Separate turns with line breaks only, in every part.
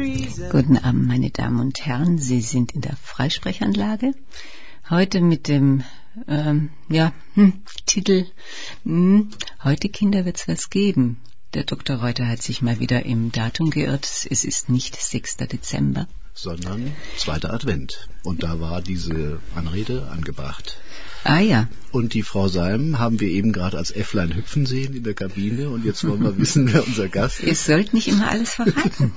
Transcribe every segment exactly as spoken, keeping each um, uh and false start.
Guten Abend, meine Damen und Herren. Sie sind in der Freisprechanlage. Heute mit dem ähm, ja, hm, Titel hm, Heute, Kinder, wird's was geben. Der Doktor Reuter hat sich mal wieder im Datum geirrt. Es ist nicht sechster Dezember.
Sondern zweiter Advent. Und da war diese Anrede angebracht.
Ah ja.
Und die Frau Salm haben wir eben gerade als Äfflein hüpfen sehen in der Kabine. Und jetzt wollen wir wissen, wer unser Gast ist.
Ihr sollt nicht immer alles verraten.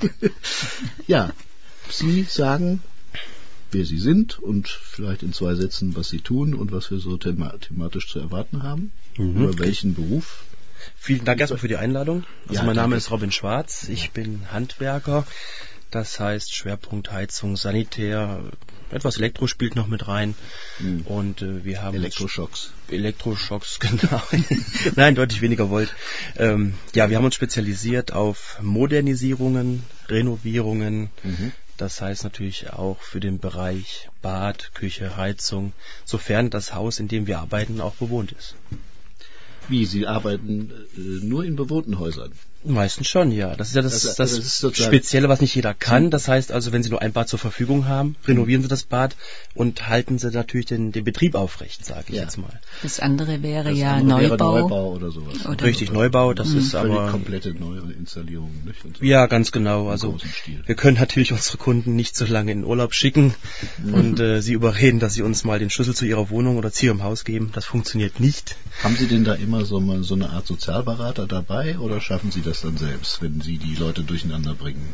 Ja, Sie sagen, wer Sie sind und vielleicht in zwei Sätzen, was Sie tun und was wir so thema- thematisch zu erwarten haben. Mhm. Über welchen Beruf.
Vielen Dank erstmal für die Einladung. Also
Ja,
mein Name
danke.
ist Robin Schwarz. Ich bin Handwerker. Das heißt Schwerpunkt Heizung, Sanitär, etwas Elektro spielt noch mit rein. Mhm. Und äh, wir haben
Elektroschocks.
Elektroschocks, genau. Nein, deutlich weniger Volt. Ähm, ja, wir haben uns spezialisiert auf Modernisierungen, Renovierungen. Mhm. Das heißt natürlich auch für den Bereich Bad, Küche, Heizung, sofern das Haus, in dem wir arbeiten, auch bewohnt ist.
Wie, Sie arbeiten äh, nur in bewohnten Häusern?
Meistens schon, ja. Das ist ja das,
Also,
das,
also das ist
Spezielle, was nicht jeder kann. Das heißt also, wenn Sie nur ein Bad zur Verfügung haben, renovieren Sie das Bad und halten Sie natürlich den, den Betrieb aufrecht, sage ich
Ja.
jetzt mal.
Das andere wäre
Das
ja
andere wäre
Neubau.
Neubau oder sowas.
Oder
Richtig, Neubau, das
Mhm.
ist
Völlig
aber...
komplette neue Installierungen, nicht? Und so.
Ja, ganz genau. Also
großen Stil.
wir können natürlich unsere Kunden nicht so lange in Urlaub schicken
Mhm.
und äh, sie überreden, dass sie uns mal den Schlüssel zu ihrer Wohnung oder zu ihrem Haus geben. Das funktioniert nicht.
Haben Sie denn da immer so, mal so eine Art Sozialberater dabei oder schaffen Sie das dann selbst, wenn Sie die Leute durcheinander bringen?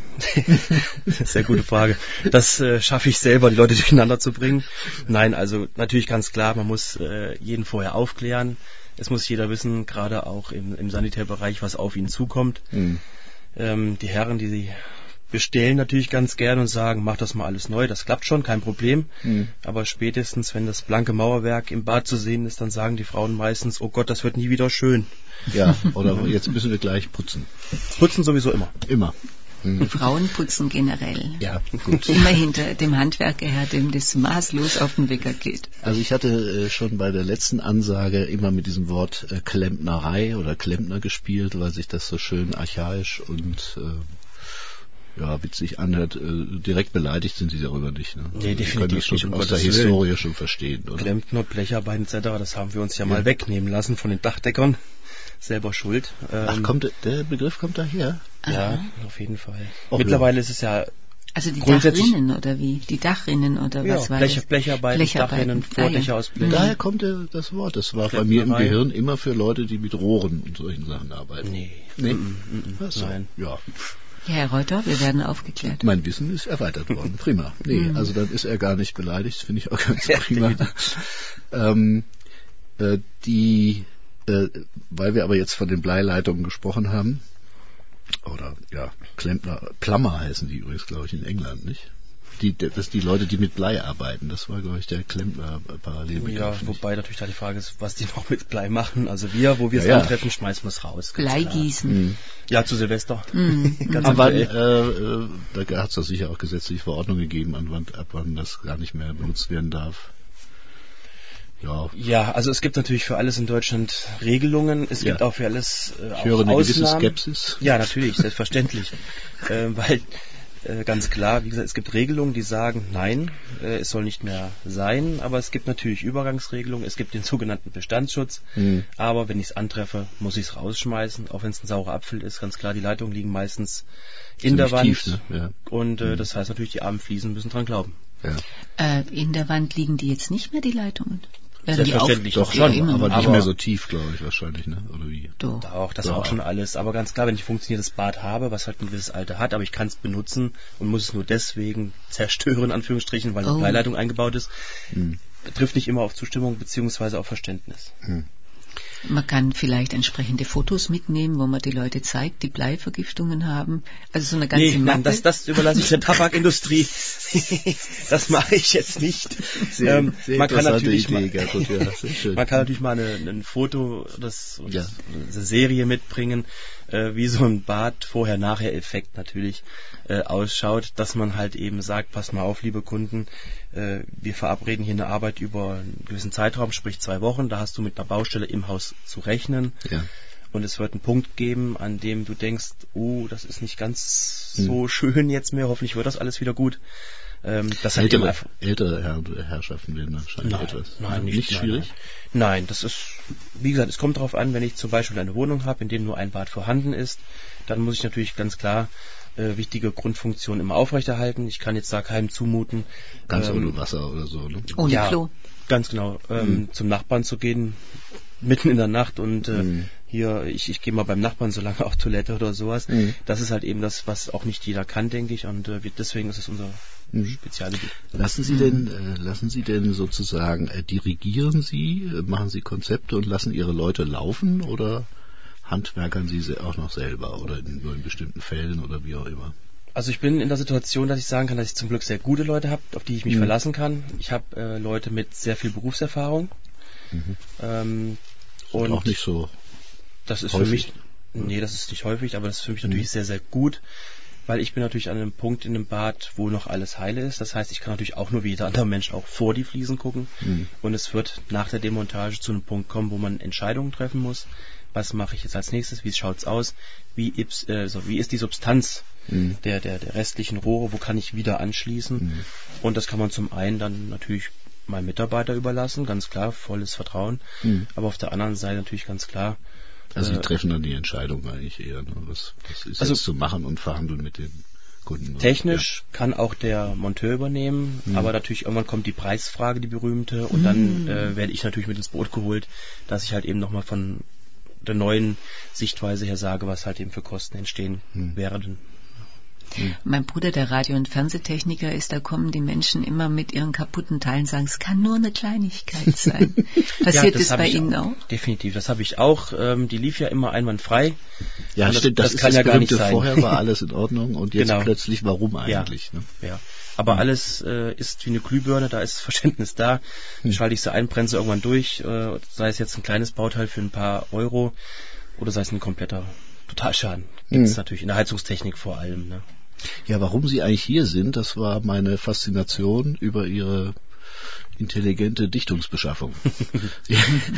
Sehr gute Frage. Das äh, schaffe ich selber, die Leute durcheinander zu bringen. Nein, also natürlich ganz klar, man muss äh, jeden vorher aufklären. Es muss jeder wissen, gerade auch im, im Sanitärbereich, was auf ihn zukommt.
Mhm.
Ähm, die Herren, die sie bestellen natürlich ganz gerne und sagen, mach das mal alles neu, das klappt schon, kein Problem. Mhm. Aber spätestens, wenn das blanke Mauerwerk im Bad zu sehen ist, dann sagen die Frauen meistens, oh Gott, das wird nie wieder schön.
Ja, oder jetzt müssen wir gleich putzen.
Putzen sowieso immer.
Immer. Mhm.
Frauen putzen generell.
Ja, gut.
Immer hinter dem Handwerker her, dem das maßlos auf den Wecker geht.
Also ich hatte äh, schon bei der letzten Ansage immer mit diesem Wort äh, Klempnerei oder Klempner gespielt, weil sich das so schön archaisch und äh, ja, witzig anhört. Äh, direkt beleidigt sind Sie darüber nicht. Ne?
Nee,
also Sie können das
definitiv
schon
nicht, um
aus der
Gottes
Historie
Willen.
schon verstehen, oder?
Klempner, Blecharbeiten et cetera, das haben wir uns ja,
Ja.
mal wegnehmen lassen von den Dachdeckern. Selber schuld. Ähm,
Ach, kommt der, der Begriff kommt daher?
Ja,
Aha.
auf jeden Fall.
Och,
Mittlerweile ist es ja
Also die
grundsätzlich-
Dachrinnen oder wie? Die Dachrinnen oder
ja,
was war
Blech,
das?
Blecharbeiten,
Blecharbeiten.
Dachrinnen,
Ah, ja.
Vordächer aus Blech.
Daher kommt der, das Wort. Das war bei mir im
Klempnerei.
Gehirn immer für Leute, die mit Rohren und solchen Sachen arbeiten.
Nee.
Nee?
Mm, mm, mm,
Ach so.
Nein.
Ja.
Ja, Herr Reuter, wir werden aufgeklärt.
Mein Wissen ist erweitert worden. Prima. Nee,
Mhm.
also dann ist er gar nicht beleidigt. Finde ich auch ganz
Ja,
prima. ähm, äh, die, äh, weil wir aber jetzt von den Bleileitungen gesprochen haben, oder ja, Klempner, Plummer heißen die übrigens, glaube ich, in England, nicht? Die, das die Leute, die mit Blei arbeiten. Das war, glaube ich, der Klempner-Parallelbegriff.
Ja,
nicht?
wobei natürlich da die Frage ist, was die noch mit Blei machen. Also wir, wo wir es
Ja, ja.
antreffen, schmeißen wir es raus. ganz klar.
Bleigießen.
Mhm.
Ja, zu Silvester.
Mhm.
Ganz
Ab wann,
aktuell.
äh, äh, da hat es doch sicher auch gesetzliche Verordnungen gegeben, an wann, ab wann das gar nicht mehr benutzt werden darf. Ja,
Ja, also es gibt natürlich für alles in Deutschland Regelungen. Es
Ja.
gibt auch für alles äh,
ich
auch
höre eine gewisse
Ausnahmen.
Skepsis.
Ja, natürlich, selbstverständlich. äh, weil äh, ganz klar, wie gesagt, es gibt Regelungen, die sagen, nein, äh, es soll nicht mehr sein, aber es gibt natürlich Übergangsregelungen, es gibt den sogenannten Bestandsschutz,
Mhm.
aber wenn ich es antreffe, muss ich es rausschmeißen, auch wenn es ein saurer Apfel ist, ganz klar, die Leitungen liegen meistens in der Wand
Tief, ne? Ja.
und äh,
Mhm.
das heißt natürlich, die armen Fliesen müssen dran glauben.
Ja.
Äh, in der Wand liegen die jetzt nicht mehr, die Leitungen? Werden die
Selbstverständlich
auf-
doch
Ja,
schon,
immer
Aber
noch.
nicht
Aber-
mehr so tief, glaube ich, wahrscheinlich, ne? Oder wie?
Doch.
Auch, das
Doch.
auch schon alles. Aber ganz klar, wenn ich ein funktionierendes Bad habe, was halt ein gewisses Alter hat, aber ich kann es benutzen und muss es nur deswegen zerstören, in Anführungsstrichen, weil eine
Oh.
Bleileitung eingebaut ist,
Hm.
trifft nicht immer auf Zustimmung beziehungsweise auf Verständnis.
Hm.
Man kann vielleicht entsprechende Fotos mitnehmen, wo man die Leute zeigt, die Bleivergiftungen haben. Also so eine ganze
Nee,
Mappe.
nein, das, das überlasse ich der Tabakindustrie. Das mache ich jetzt nicht.
Sehr,
Ähm,
sehr
man, kann
interessante
natürlich
Idee,
mal,
Gertrud, ja, sehr schön.
man kann natürlich mal eine, ein Foto das,
Ja.
eine Serie mitbringen, äh, wie so ein Bad Vorher-Nachher-Effekt natürlich äh, ausschaut, dass man halt eben sagt, pass mal auf, liebe Kunden, äh, wir verabreden hier eine Arbeit über einen gewissen Zeitraum, sprich zwei Wochen, da hast du mit einer Baustelle im Haus zu rechnen.
Ja.
und es wird einen Punkt geben, an dem du denkst, oh, das ist nicht ganz hm. so schön jetzt mehr, hoffentlich wird das alles wieder gut. Ähm, das
ältere,
halt
ältere Herr, Herrschaften werden wahrscheinlich
nein,
etwas.
Nein, nicht,
nicht schwierig?
Nein, nein, das ist, wie gesagt, es kommt darauf an, wenn ich zum Beispiel eine Wohnung habe, in dem nur ein Bad vorhanden ist, dann muss ich natürlich ganz klar äh, wichtige Grundfunktionen immer aufrechterhalten. Ich kann jetzt da keinem zumuten.
Ganz
ähm,
ohne Wasser oder so, ne?
Ohne
ja,
Klo.
Ganz genau. Ähm,
hm.
Zum Nachbarn zu gehen, mitten in der Nacht und äh,
hm.
hier, ich, ich gehe mal beim Nachbarn so lange auf Toilette oder sowas.
Mhm.
Das ist halt eben das, was auch nicht jeder kann, denke ich. Und äh, wir, deswegen ist es unser mhm. Spezialgebiet.
Lassen Sie denn, äh, lassen Sie denn sozusagen, äh, dirigieren Sie, äh, machen Sie Konzepte und lassen Ihre Leute laufen oder handwerkern Sie sie auch noch selber oder in, nur in bestimmten Fällen oder wie auch immer?
Also ich bin in der Situation, dass ich sagen kann, dass ich zum Glück sehr gute Leute habe, auf die ich mich mhm. verlassen kann. Ich habe äh, Leute mit sehr viel Berufserfahrung. Mhm. Ähm, und
auch nicht so
das ist
häufig.
für mich, nee, das ist nicht häufig, aber das ist für mich natürlich mhm. sehr, sehr gut, weil ich bin natürlich an einem Punkt in dem Bad, wo noch alles heile ist. Das heißt, ich kann natürlich auch nur wie jeder andere Mensch auch vor die Fliesen gucken. Mhm. Und es wird nach der Demontage zu einem Punkt kommen, wo man Entscheidungen treffen muss. Was mache ich jetzt als nächstes? Wie schaut's aus? Wie, äh, so, wie ist die Substanz mhm. der, der, der restlichen Rohre? Wo kann ich wieder anschließen? Mhm. Und das kann man zum einen dann natürlich meinem Mitarbeiter überlassen, ganz klar, volles Vertrauen. Mhm. Aber auf der anderen Seite natürlich ganz klar.
Also
äh,
Sie treffen dann die Entscheidung eigentlich eher, ne? was, was ist also, jetzt zu machen und verhandeln mit den Kunden.
Technisch ja. kann auch der Monteur übernehmen, mhm. aber natürlich irgendwann kommt die Preisfrage, die berühmte, und mhm. dann äh, werde ich natürlich mit ins Boot geholt, dass ich halt eben nochmal von der neuen Sichtweise her sage, was halt eben für Kosten entstehen mhm. werden.
Hm. Mein Bruder, der Radio- und Fernsehtechniker ist, da kommen die Menschen immer mit ihren kaputten Teilen und sagen, es kann nur eine Kleinigkeit sein. Passiert ja, das bei Ihnen auch? auch?
Definitiv, das habe ich auch. Ähm, die lief ja immer einwandfrei.
Ja,
das,
stimmt, das, das
das
ist
kann
das
ja gar nicht sein.
Vorher war alles in Ordnung und jetzt
genau.
plötzlich, warum eigentlich?
Ja,
ne?
ja. Aber hm. alles äh, ist wie eine Glühbirne, da ist Verständnis da. Hm. Schalte ich sie ein, brenne sie irgendwann durch, äh, sei es jetzt ein kleines Bauteil für ein paar Euro oder sei es ein kompletter Totalschaden. Gibt es hm. natürlich in der Heizungstechnik vor allem, ne?
Ja, warum Sie eigentlich hier sind, das war meine Faszination über Ihre intelligente Dichtungsbeschaffung. ich,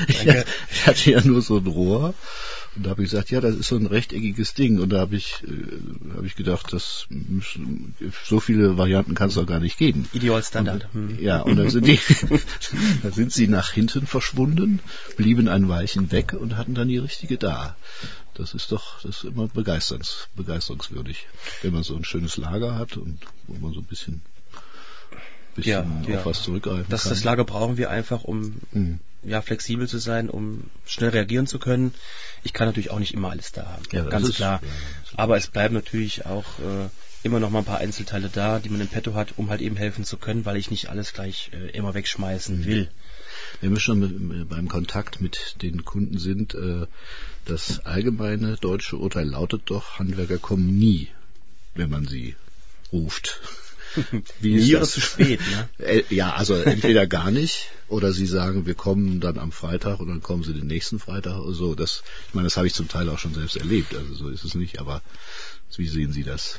ich hatte ja nur so ein Rohr und da habe ich gesagt, ja, das ist so ein rechteckiges Ding und da habe ich, äh, habe ich gedacht, das müssen, so viele Varianten kann es doch gar nicht geben.
Idealstandard.
Und, ja, und dann sind die, da sind sie nach hinten verschwunden, blieben ein Weilchen weg und hatten dann die richtige da. Das ist doch, das ist immer begeisterns, begeisterungswürdig, wenn man so ein schönes Lager hat und wo man so ein bisschen, bisschen
ja,
auf
ja.
was zurückgreifen
das,
kann.
Das Lager brauchen wir einfach, um mhm. ja, flexibel zu sein, um schnell reagieren zu können. Ich kann natürlich auch nicht immer alles da haben, ja, ganz ist, klar. Ja, Aber es bleiben natürlich auch äh, immer noch mal ein paar Einzelteile da, die man im Petto hat, um halt eben helfen zu können, weil ich nicht alles gleich äh, immer wegschmeißen mhm. will.
Wenn wir schon mit, beim Kontakt mit den Kunden sind, äh, das allgemeine deutsche Urteil lautet doch, Handwerker kommen nie, wenn man sie ruft.
Wie nie oder zu spät, ne?
Ja, also entweder gar nicht oder sie sagen, wir kommen dann am Freitag und dann kommen sie den nächsten Freitag oder so. Das, ich meine, das habe ich zum Teil auch schon selbst erlebt, also so ist es nicht, aber wie sehen Sie das?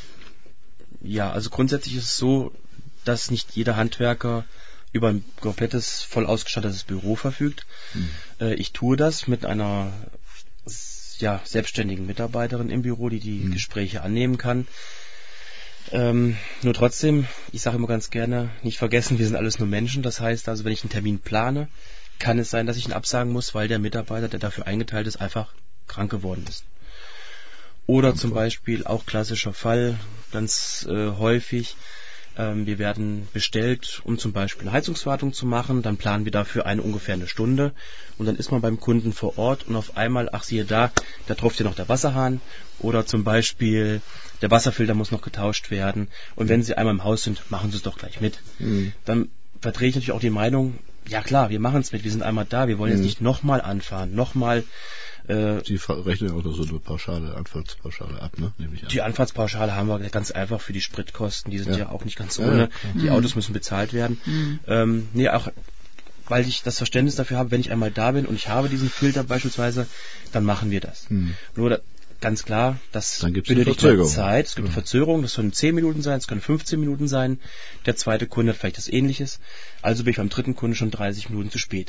Ja, also grundsätzlich ist es so, dass nicht jeder Handwerker über ein komplettes, voll ausgestattetes Büro verfügt. Hm. Äh, ich tue das mit einer ja, selbstständigen Mitarbeiterin im Büro, die die hm. Gespräche annehmen kann. Ähm, nur trotzdem, ich sage immer ganz gerne, nicht vergessen, wir sind alles nur Menschen. Das heißt also, wenn ich einen Termin plane, kann es sein, dass ich ihn absagen muss, weil der Mitarbeiter, der dafür eingeteilt ist, einfach krank geworden ist. Oder Danke. Zum Beispiel, auch klassischer Fall, ganz äh, häufig, ähm, wir werden bestellt, um zum Beispiel eine Heizungswartung zu machen, dann planen wir dafür eine ungefähr eine Stunde und dann ist man beim Kunden vor Ort und auf einmal, ach siehe da, da tropft ja noch der Wasserhahn oder zum Beispiel der Wasserfilter muss noch getauscht werden und wenn Sie einmal im Haus sind, machen Sie es doch gleich mit. Mhm. Dann vertrete ich natürlich auch die Meinung, ja klar, wir machen es mit, wir sind einmal da, wir wollen mhm. jetzt nicht nochmal anfahren, nochmal.
Äh, Sie rechnen ja auch noch so eine Pauschale, Anfahrtspauschale ab, ne? Nehme ich an.
Die Anfahrtspauschale haben wir ganz einfach für die Spritkosten, die sind ja, ja auch nicht ganz ohne. Ja, die mhm. Autos müssen bezahlt werden. Mhm. Ähm, nee, auch weil ich das Verständnis dafür habe, wenn ich einmal da bin und ich habe diesen Filter beispielsweise, dann machen wir das. Mhm. Nur da, ganz klar, das benötigt Zeit, es gibt eine Verzögerung, das können zehn Minuten sein, es können fünfzehn Minuten sein, der zweite Kunde hat vielleicht das Ähnliches, also bin ich beim dritten Kunden schon dreißig Minuten zu spät.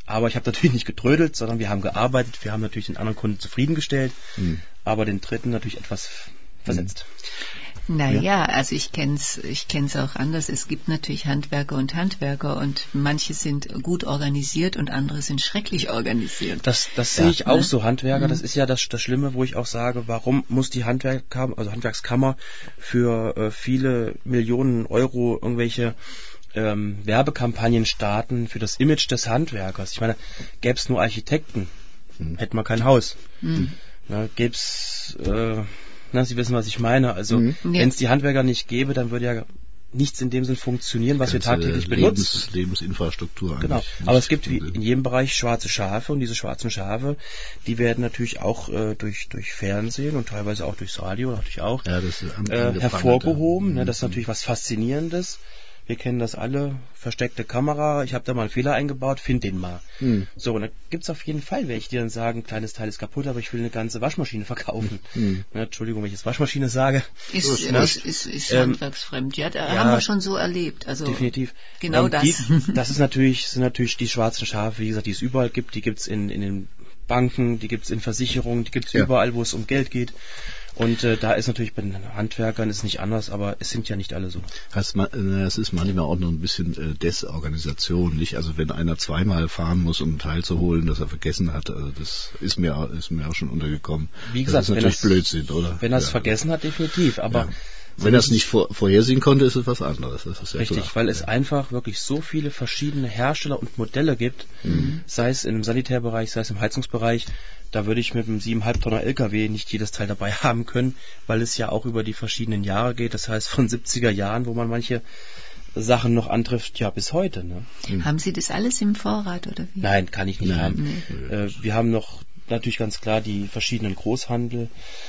Aber ich habe natürlich nicht getrödelt, sondern wir haben gearbeitet. Wir haben natürlich den anderen Kunden zufriedengestellt, hm. aber den dritten natürlich etwas versetzt.
Naja, ja. also ich kenn's, ich kenn's auch anders. Es gibt natürlich Handwerker und Handwerker und manche sind gut organisiert und andere sind schrecklich organisiert.
Das, das ja. sehe ich auch ne? so, Handwerker. Mhm. Das ist ja das, das Schlimme, wo ich auch sage, warum muss die Handwerkskammer, also Handwerkskammer für äh, viele Millionen Euro irgendwelche ähm, Werbekampagnen starten für das Image des Handwerkers? Ich meine, gäbe es nur Architekten, mhm. hätten wir kein Haus. Mhm. Na, gäbe es äh, Na, Sie wissen, was ich meine. Also, mhm. wenn es die Handwerker nicht gäbe, dann würde ja nichts in dem Sinn funktionieren, was Ganze wir tagtäglich
Lebens,
benutzen.
Lebensinfrastruktur.
Genau. Aber es gibt wie in jedem Bereich schwarze Schafe und diese schwarzen Schafe, die werden natürlich auch äh, durch durch Fernsehen und teilweise auch durchs Radio natürlich auch
ja, das ist
äh, hervorgehoben. Mhm. Ne, das ist natürlich was Faszinierendes. Wir kennen das alle, versteckte Kamera, ich habe da mal einen Fehler eingebaut, find den mal. Hm. So, und da gibt's auf jeden Fall welche, die dann sagen, ein kleines Teil ist kaputt, aber ich will eine ganze Waschmaschine verkaufen. Hm. Na, Entschuldigung, wenn ich jetzt Waschmaschine sage.
Ist, ist, ist, ist, ist ähm, handwerksfremd, ja, da ja, haben wir schon so erlebt. Also
definitiv.
Genau ähm,
das.
Die,
das ist natürlich, sind natürlich die schwarzen Schafe, wie gesagt, die es überall gibt, die gibt's in, in den Banken, die gibt's in Versicherungen, die gibt's ja. überall, wo es um Geld geht. Und äh, da ist natürlich bei den Handwerkern ist nicht anders, aber es sind ja nicht alle so.
Es ist manchmal auch noch ein bisschen äh, Desorganisation, nicht? Also wenn einer zweimal fahren muss, um ein Teil zu holen, das er vergessen hat, also das ist mir ist mir auch schon untergekommen.
Wie gesagt,
das ist natürlich Blödsinn, oder?
Wenn er es ja. vergessen hat, definitiv. Aber ja.
wenn er es nicht vor, vorhersehen konnte, ist es was anderes. Das ist ja
richtig,
klar.
weil es einfach wirklich so viele verschiedene Hersteller und Modelle gibt, mhm. sei es im Sanitärbereich, sei es im Heizungsbereich. Da würde ich mit einem siebeneinhalb Tonner L K W nicht jedes Teil dabei haben können, weil es ja auch über die verschiedenen Jahre geht. Das heißt von siebziger Jahren, wo man manche Sachen noch antrifft, ja bis heute. Ne?
Mhm. Haben Sie das alles im Vorrat oder wie?
Nein, kann ich nicht
Nein.
haben. Nee. Äh, wir haben noch natürlich ganz klar die verschiedenen Großhandel.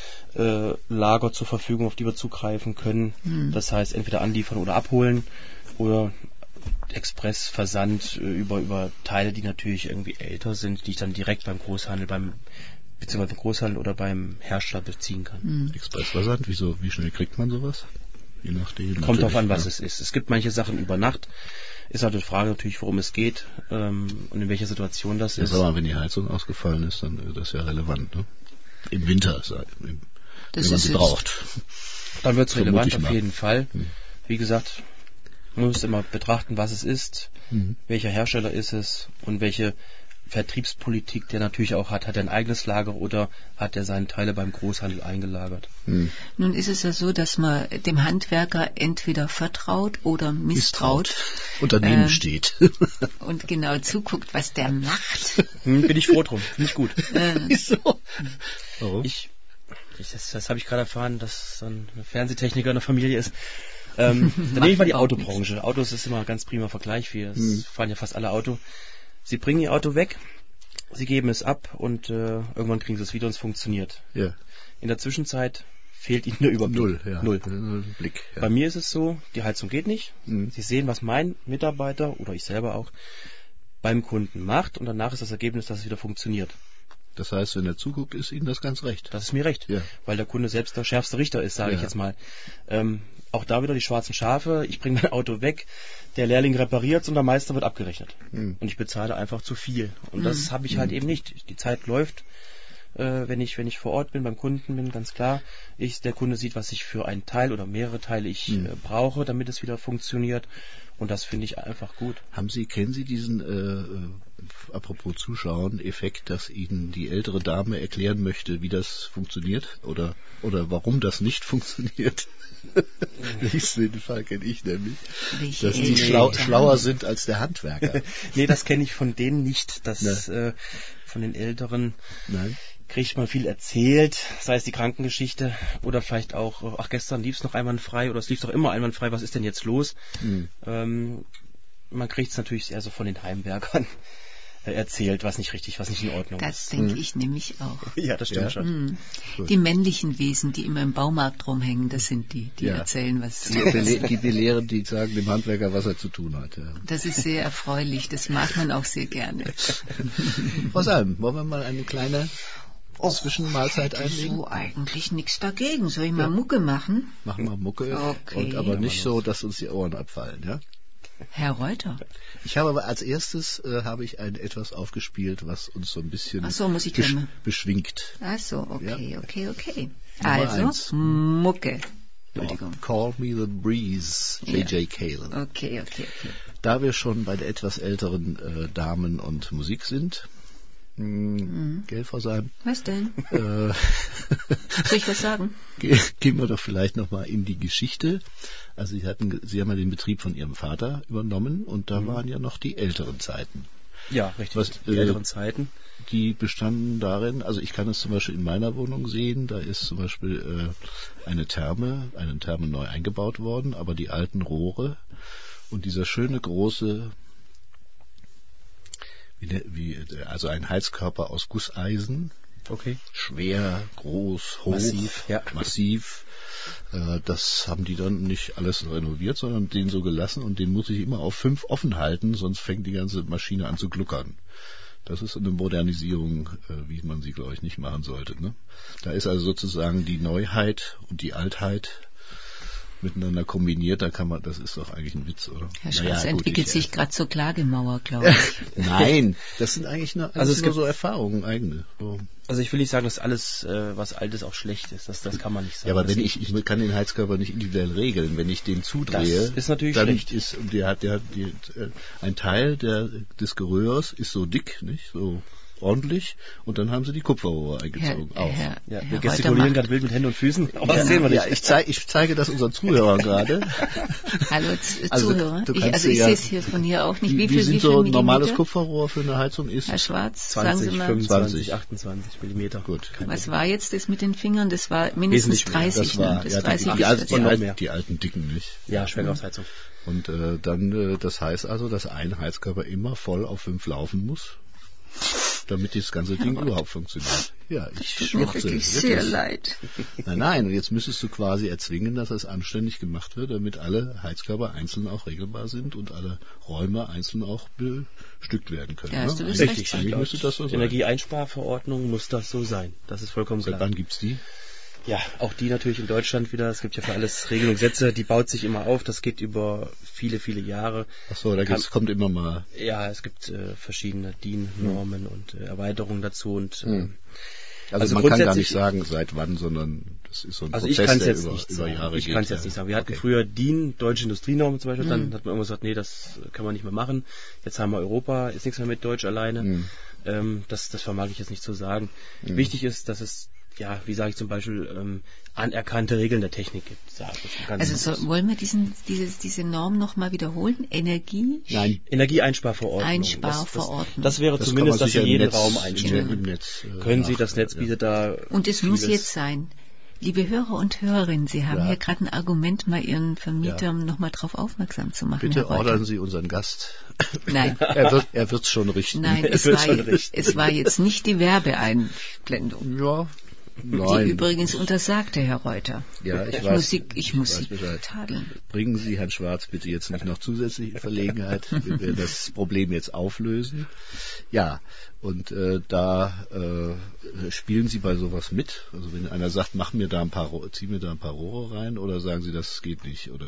Äh, Lager zur Verfügung, auf die wir zugreifen können. Mhm. Das heißt entweder anliefern oder abholen oder Expressversand äh, über über Teile, die natürlich irgendwie älter sind, die ich dann direkt beim Großhandel, beim beziehungsweise beim Großhandel oder beim Hersteller beziehen kann.
Mhm. Expressversand, wieso, wie schnell kriegt man sowas? Je nachdem.
Kommt drauf an, was ja. es ist. Es gibt manche Sachen über Nacht. Ist halt die Frage natürlich, worum es geht ähm, und in welcher Situation das
ja,
ist.
Aber wenn die Heizung ausgefallen ist, dann ist das ja relevant. Ne? Im Winter, im,
das
wenn man
ist
sie braucht.
Dann wird es relevant auf jeden Fall. Hm. Wie gesagt, man muss immer betrachten, was es ist, mhm. welcher Hersteller ist es und welche Vertriebspolitik der natürlich auch hat. Hat er ein eigenes Lager oder hat er seine Teile beim Großhandel eingelagert?
Mhm. Nun ist es ja so, dass man dem Handwerker entweder vertraut oder misstraut. misstraut.
Und daneben ähm, steht.
Und genau zuguckt, was der macht.
Hm, bin ich froh drum. Finde ich gut.
Äh,
Wieso?
Warum? Ich, ich, das das habe ich gerade erfahren, dass so ein Fernsehtechniker in der Familie ist. Ähm, dann nehme ich mal die Autobranche. Nichts. Autos ist immer ein ganz prima Vergleich. Wir hm. fahren ja fast alle Auto. Sie bringen ihr Auto weg, sie geben es ab und äh, irgendwann kriegen sie es wieder und es funktioniert.
Ja.
In der Zwischenzeit fehlt ihnen der Überblick.
Null, ja.
Null.
Null Blick. Ja.
Bei mir ist es so, die Heizung geht nicht. Mhm. Sie sehen, was mein Mitarbeiter oder ich selber auch beim Kunden macht und danach ist das Ergebnis, dass es wieder funktioniert.
Das heißt, wenn er zuguckt, ist Ihnen das ganz recht.
Das ist mir recht,
ja. Weil
der Kunde selbst der schärfste Richter ist, sage ja. ich jetzt mal. Ähm, auch da wieder die schwarzen Schafe. Ich bringe mein Auto weg, der Lehrling repariert und der Meister wird abgerechnet. Mhm. Und ich bezahle einfach zu viel. Und mhm. das habe ich halt mhm. eben nicht. Die Zeit läuft, äh, wenn ich wenn ich vor Ort bin, beim Kunden bin, ganz klar. Ich, der Kunde sieht, was ich für einen Teil oder mehrere Teile ich mhm. äh, brauche, damit es wieder funktioniert. Und das finde ich einfach gut.
Haben Sie, kennen Sie diesen, äh, apropos Zuschauen, Effekt, dass Ihnen die ältere Dame erklären möchte, wie das funktioniert oder oder warum das nicht funktioniert? Den Fall kenne ich nämlich.
Welche
dass die schlau, schlauer sind als der Handwerker.
Nee, das kenne ich von denen nicht. Das äh, von den Älteren
Nein.
kriegt man viel erzählt, sei es die Krankengeschichte oder vielleicht auch, ach gestern lief es noch einwandfrei oder es lief doch immer einwandfrei, was ist denn jetzt los? Mhm. Ähm, man kriegt es natürlich eher so von den Heimwerkern erzählt, was nicht richtig, was nicht in Ordnung
das ist. Das denke mhm. ich nämlich auch.
Ja, das stimmt ja. schon.
Mhm. Die männlichen Wesen, die immer im Baumarkt rumhängen, das sind die, die ja. erzählen, was...
Die, bele- die belehren, die sagen dem Handwerker, was er zu tun hat. Ja.
Das ist sehr erfreulich, das mag man auch sehr gerne.
Frau Salm, wollen wir mal eine kleine Zwischenmahlzeit einlegen?
So eigentlich nichts dagegen. Soll ich mal ja. Mucke machen?
Machen wir Mucke,
okay.
und aber nicht so, dass uns die Ohren abfallen, ja?
Herr Reuter.
Ich habe aber als erstes äh, habe ich ein etwas aufgespielt, was uns so ein bisschen
Ach so, muss ich
besch
mal.
beschwingt.
Ach so, okay,
Ja.
okay, okay.
Nummer
Also,
eins.
Mucke. Entschuldigung.
Call Me the Breeze, J J. Cale.
Okay, okay, okay.
Da wir schon bei der etwas älteren äh, Damen und Musik sind, mh,
Mhm.
gell, Frau Seim?
Was denn?
Äh,
Soll ich was sagen?
Ge- Gehen wir doch vielleicht nochmal in die Geschichte. Also Sie hatten, Sie haben ja den Betrieb von Ihrem Vater übernommen und da
Mhm.
waren ja noch die älteren Zeiten.
Ja, richtig.
Was,
die
äh,
älteren Zeiten.
Die bestanden darin, also ich kann es zum Beispiel in meiner Wohnung sehen, da ist zum Beispiel äh, eine Therme, eine Therme neu eingebaut worden, aber die alten Rohre und dieser schöne große, wie, der- wie, also ein Heizkörper aus Gusseisen,
Okay.
schwer, groß, hoch,
Massiv, ja.
massiv. Äh, das haben die dann nicht alles renoviert, sondern den so gelassen und den muss ich immer auf fünf offen halten, sonst fängt die ganze Maschine an zu gluckern. Das ist eine Modernisierung, äh, wie man sie, glaube ich, nicht machen sollte. Ne? Da ist also sozusagen die Neuheit und die Altheit miteinander kombiniert, da kann man, das ist doch eigentlich ein Witz, oder?
Herr Schwarz
Naja, gut,
entwickelt
ich,
sich gerade zur Klagemauer, glaube ich.
Nein, das sind eigentlich nur,
Also
also
es
nur
gibt-
so Erfahrungen, eigene. So.
Also ich will nicht sagen, dass alles, äh, was alt ist, auch schlecht ist. Das, das kann man nicht sagen.
Ja, aber
Das
wenn
ist
ich, ich kann den Heizkörper nicht individuell regeln. Wenn ich den zudrehe,
Das ist natürlich
dann
schlecht.
ist der hat der, die, äh, ein Teil der, des Gerührs ist so dick, nicht so ordentlich, und dann haben sie die Kupferrohre
Herr,
eingezogen. auf.
Herr,
Ja,
Herr
wir
Reuter
gestikulieren
macht,
gerade wild mit Händen und Füßen, aber
Ja,
das sehen wir nicht.
ja, ich, zeig, ich zeige das unseren Zuhörern gerade.
hallo Z
Also,
Zuhörer.
du
Ich,
kannst
also
dir
ich
ja-
sehe es hier von hier auch nicht.
Wie,
Wie
wie
viel,
sind
wie viel
so ein normales
Millimeter?
Kupferrohr für eine Heizung ist?
Herr Schwarz, sagen Sie
zwanzig,
mal,
fünfundzwanzig, achtundzwanzig Millimeter.
Gut.
Kein
was
Problem.
war jetzt das mit den Fingern? Das war mindestens
Wesentlich mehr.
dreißig.
Das war
ne? Das
ja, die,
dreißig
die,
ist
alten,
das,
die,
ja.
alten,
mehr.
die alten Dicken, nicht?
Ja, Schwerkraftheizung.
Und äh, dann, äh, das heißt also, dass ein Heizkörper immer voll auf fünf laufen muss, damit das ganze Ding überhaupt funktioniert. Ja, ich
Tut mir
schluchze.
wirklich sehr
wirklich.
leid.
Nein, nein, und jetzt müsstest du quasi erzwingen, dass das anständig gemacht wird, damit alle Heizkörper einzeln auch regelbar sind und alle Räume einzeln auch bestückt werden können.
Ja, hast du
ne?
das
Eigentlich
recht.
eigentlich müsste das so sein.
Energieeinsparverordnung muss das so sein. Das ist vollkommen
Seit
klar.
wann gibt's die?
Ja, auch die natürlich in Deutschland wieder. Es gibt ja für alles Regelungen, Gesetze, die baut sich immer auf. Das geht über viele, viele Jahre.
Ach so, da
Kann-
gibt's, kommt immer mal.
Ja, es gibt äh, verschiedene D I N-Normen und äh, Erweiterungen dazu. Und äh,
Hm. Also,
Also
man kann gar
grundsätzlich-
nicht sagen, seit wann, sondern das ist so ein
Also ich
Prozess,
kann es
der
jetzt
über,
nicht
über
sagen.
Jahre
Ich
geht.
kann es
ja.
jetzt nicht sagen. Wir hatten
Okay.
früher D I N, Deutsche Industrienormen zum Beispiel, dann
Mhm.
hat man immer gesagt, nee, das kann man nicht mehr machen. Jetzt haben wir Europa, ist nichts mehr mit Deutsch alleine.
Mhm.
Ähm, das, das vermag ich jetzt nicht zu sagen. Wichtig ist, dass es, ja, wie sage ich zum Beispiel, ähm, anerkannte Regeln der Technik gibt. Sag ich ganz
Also
bewusst.
so, wollen wir diesen, dieses, diese Norm nochmal wiederholen? Energie?
Nein,
Energieeinsparverordnung.
Einsparverordnung.
Das, das, das wäre
das
zumindest,
kann man
dass
sicher
in jedem
im Netz,
Raum
im,
einstellen.
im Netz. Äh,
Können Sie,
nach-
das Netz
ja.
bietet da.
Und es muss
vieles.
jetzt sein. Liebe Hörer und Hörerinnen, Sie haben
Ja.
hier gerade ein Argument, mal Ihren Vermieter nochmal drauf aufmerksam zu machen.
Bitte
Herr Reuter.
ordern Sie unseren Gast.
Nein.
er wird er wird's schon richten.
Nein,
Es
es
wird
war,
schon richten.
es war jetzt nicht die Werbeeinblendung,
Ja,
die
nein.
übrigens untersagte, Herr Reuter.
Ja, ich
Ich
weiß.
muss Sie, ich muss
weiß
Sie
Bescheid.
tadeln.
Bringen Sie Herrn Schwarz bitte jetzt nicht noch zusätzlich in Verlegenheit. Wir werden das Problem jetzt auflösen. Ja, und äh, da äh, spielen Sie bei sowas mit. Also wenn einer sagt, mach mir da ein paar, Ro- zieh mir da ein paar Rohre rein, oder sagen Sie, das geht nicht, oder,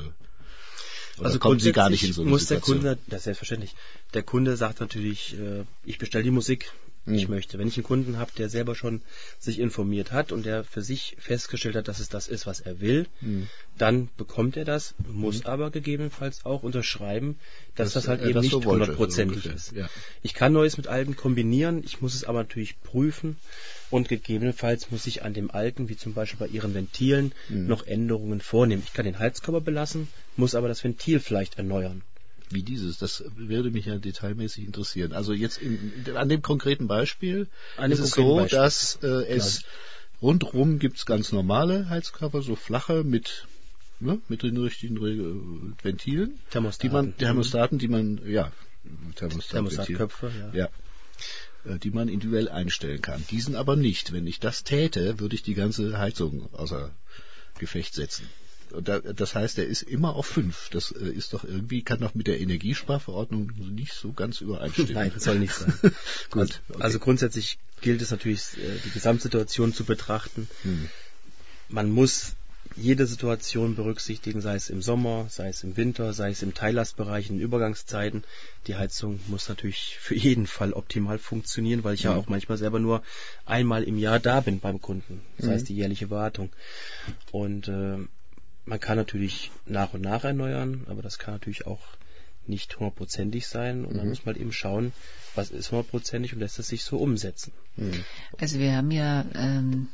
oder
Also
kommen Sie gar nicht in so eine
muss der
Situation?
Kunde, das ist selbstverständlich, der Kunde sagt natürlich, äh, ich bestelle die Musik,
Mhm.
ich möchte. Wenn ich einen Kunden habe, der selber schon sich informiert hat und der für sich festgestellt hat, dass es das ist, was er will,
Mhm.
dann bekommt er das, muss aber gegebenenfalls auch unterschreiben, dass
Dass
das halt
er
eben
das
nicht
so wollte,
hundertprozentig
so ungefähr,
ist.
ja.
Ich kann Neues mit Alten kombinieren, ich muss es aber natürlich prüfen und gegebenenfalls muss ich an dem Alten, wie zum Beispiel bei Ihren Ventilen,
Mhm.
noch Änderungen vornehmen. Ich kann den Heizkörper belassen, muss aber das Ventil vielleicht erneuern.
Wie dieses, das würde mich ja detailmäßig interessieren. Also jetzt in, an dem konkreten Beispiel
An dem
ist es
konkreten
so,
Beispiel.
dass äh, es rundrum gibt's ganz normale Heizkörper, so flache mit ne, mit den richtigen Re- Ventilen,
Thermostaten.
die man Thermostaten, die man ja Thermostat
Thermostatköpfe, ja.
ja äh, die man individuell einstellen kann. Diesen aber nicht. Wenn ich das täte, würde ich die ganze Heizung außer Gefecht setzen. Und da, das heißt, er ist immer auf fünf. Das äh, ist doch irgendwie, kann doch mit der Energiesparverordnung nicht so ganz übereinstimmen.
Nein, soll nicht sein.
Gut.
Also,
okay.
also grundsätzlich gilt es natürlich, äh, die Gesamtsituation zu betrachten.
Hm.
Man muss jede Situation berücksichtigen, sei es im Sommer, sei es im Winter, sei es im Teillastbereich, in Übergangszeiten. Die Heizung muss natürlich für jeden Fall optimal funktionieren, weil ich mhm. ja auch manchmal selber nur einmal im Jahr da bin beim Kunden. Das mhm. heißt die jährliche Wartung. Und äh, man kann natürlich nach und nach erneuern, aber das kann natürlich auch nicht hundertprozentig sein. Und mhm. dann muss man halt eben schauen, was ist hundertprozentig und lässt es sich so umsetzen.
Mhm. Also wir haben ja ähm,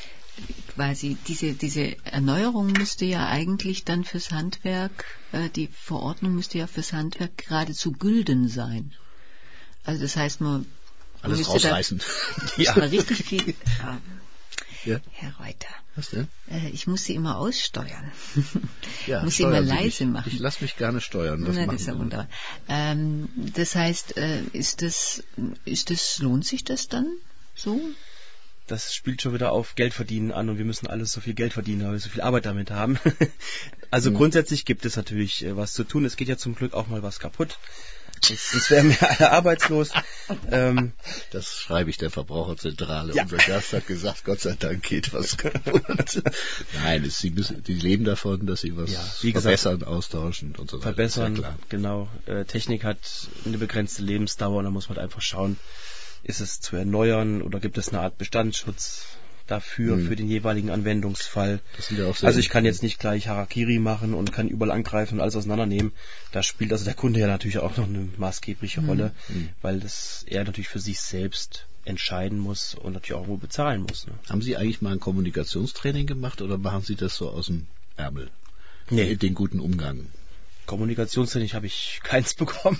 quasi diese diese Erneuerung müsste ja eigentlich dann fürs Handwerk, äh, die Verordnung müsste ja fürs Handwerk geradezu gülden sein. Also das heißt, man
alles
müsste
rausreißen.
Da, ja. Mal richtig viel. Ah,
ja.
Herr Reuter.
Was denn?
Äh, ich muss Sie immer aussteuern.
Ja,
ich muss Sie immer leise
mich.
machen.
Ich lasse mich gerne steuern. Das,
Na, das ist ja wunderbar. Ähm, das heißt, äh, ist das, ist das, lohnt sich das dann so?
Das spielt schon wieder auf Geld verdienen an und wir müssen alles so viel Geld verdienen, weil wir so viel Arbeit damit haben. Also mhm. grundsätzlich gibt es natürlich äh, was zu tun. Es geht ja zum Glück auch mal was kaputt. Sonst wären wir alle arbeitslos. Ähm,
das schreibe ich der Verbraucherzentrale.
Ja.
Unser Gast hat gesagt, Gott sei Dank geht was kaputt. Nein, es, sie müssen, die leben davon, dass sie was
ja, wie
verbessern,
gesagt,
austauschen und so weiter.
Verbessern, ja, genau. Äh, Technik hat eine begrenzte Lebensdauer und da muss man halt einfach schauen, ist es zu erneuern oder gibt es eine Art Bestandsschutz dafür, hm. für den jeweiligen Anwendungsfall.
Das sind ja auch sehr
also ich kann jetzt nicht gleich Harakiri machen und kann überall angreifen und alles auseinandernehmen. Da spielt also der Kunde ja natürlich auch noch eine maßgebliche hm. Rolle, hm. weil das er natürlich für sich selbst entscheiden muss und natürlich auch wohl bezahlen muss. Ne?
Haben Sie eigentlich mal ein Kommunikationstraining gemacht oder machen Sie das so aus dem Ärmel?
Nee.
Den guten Umgang?
Kommunikationstraining habe ich keins bekommen.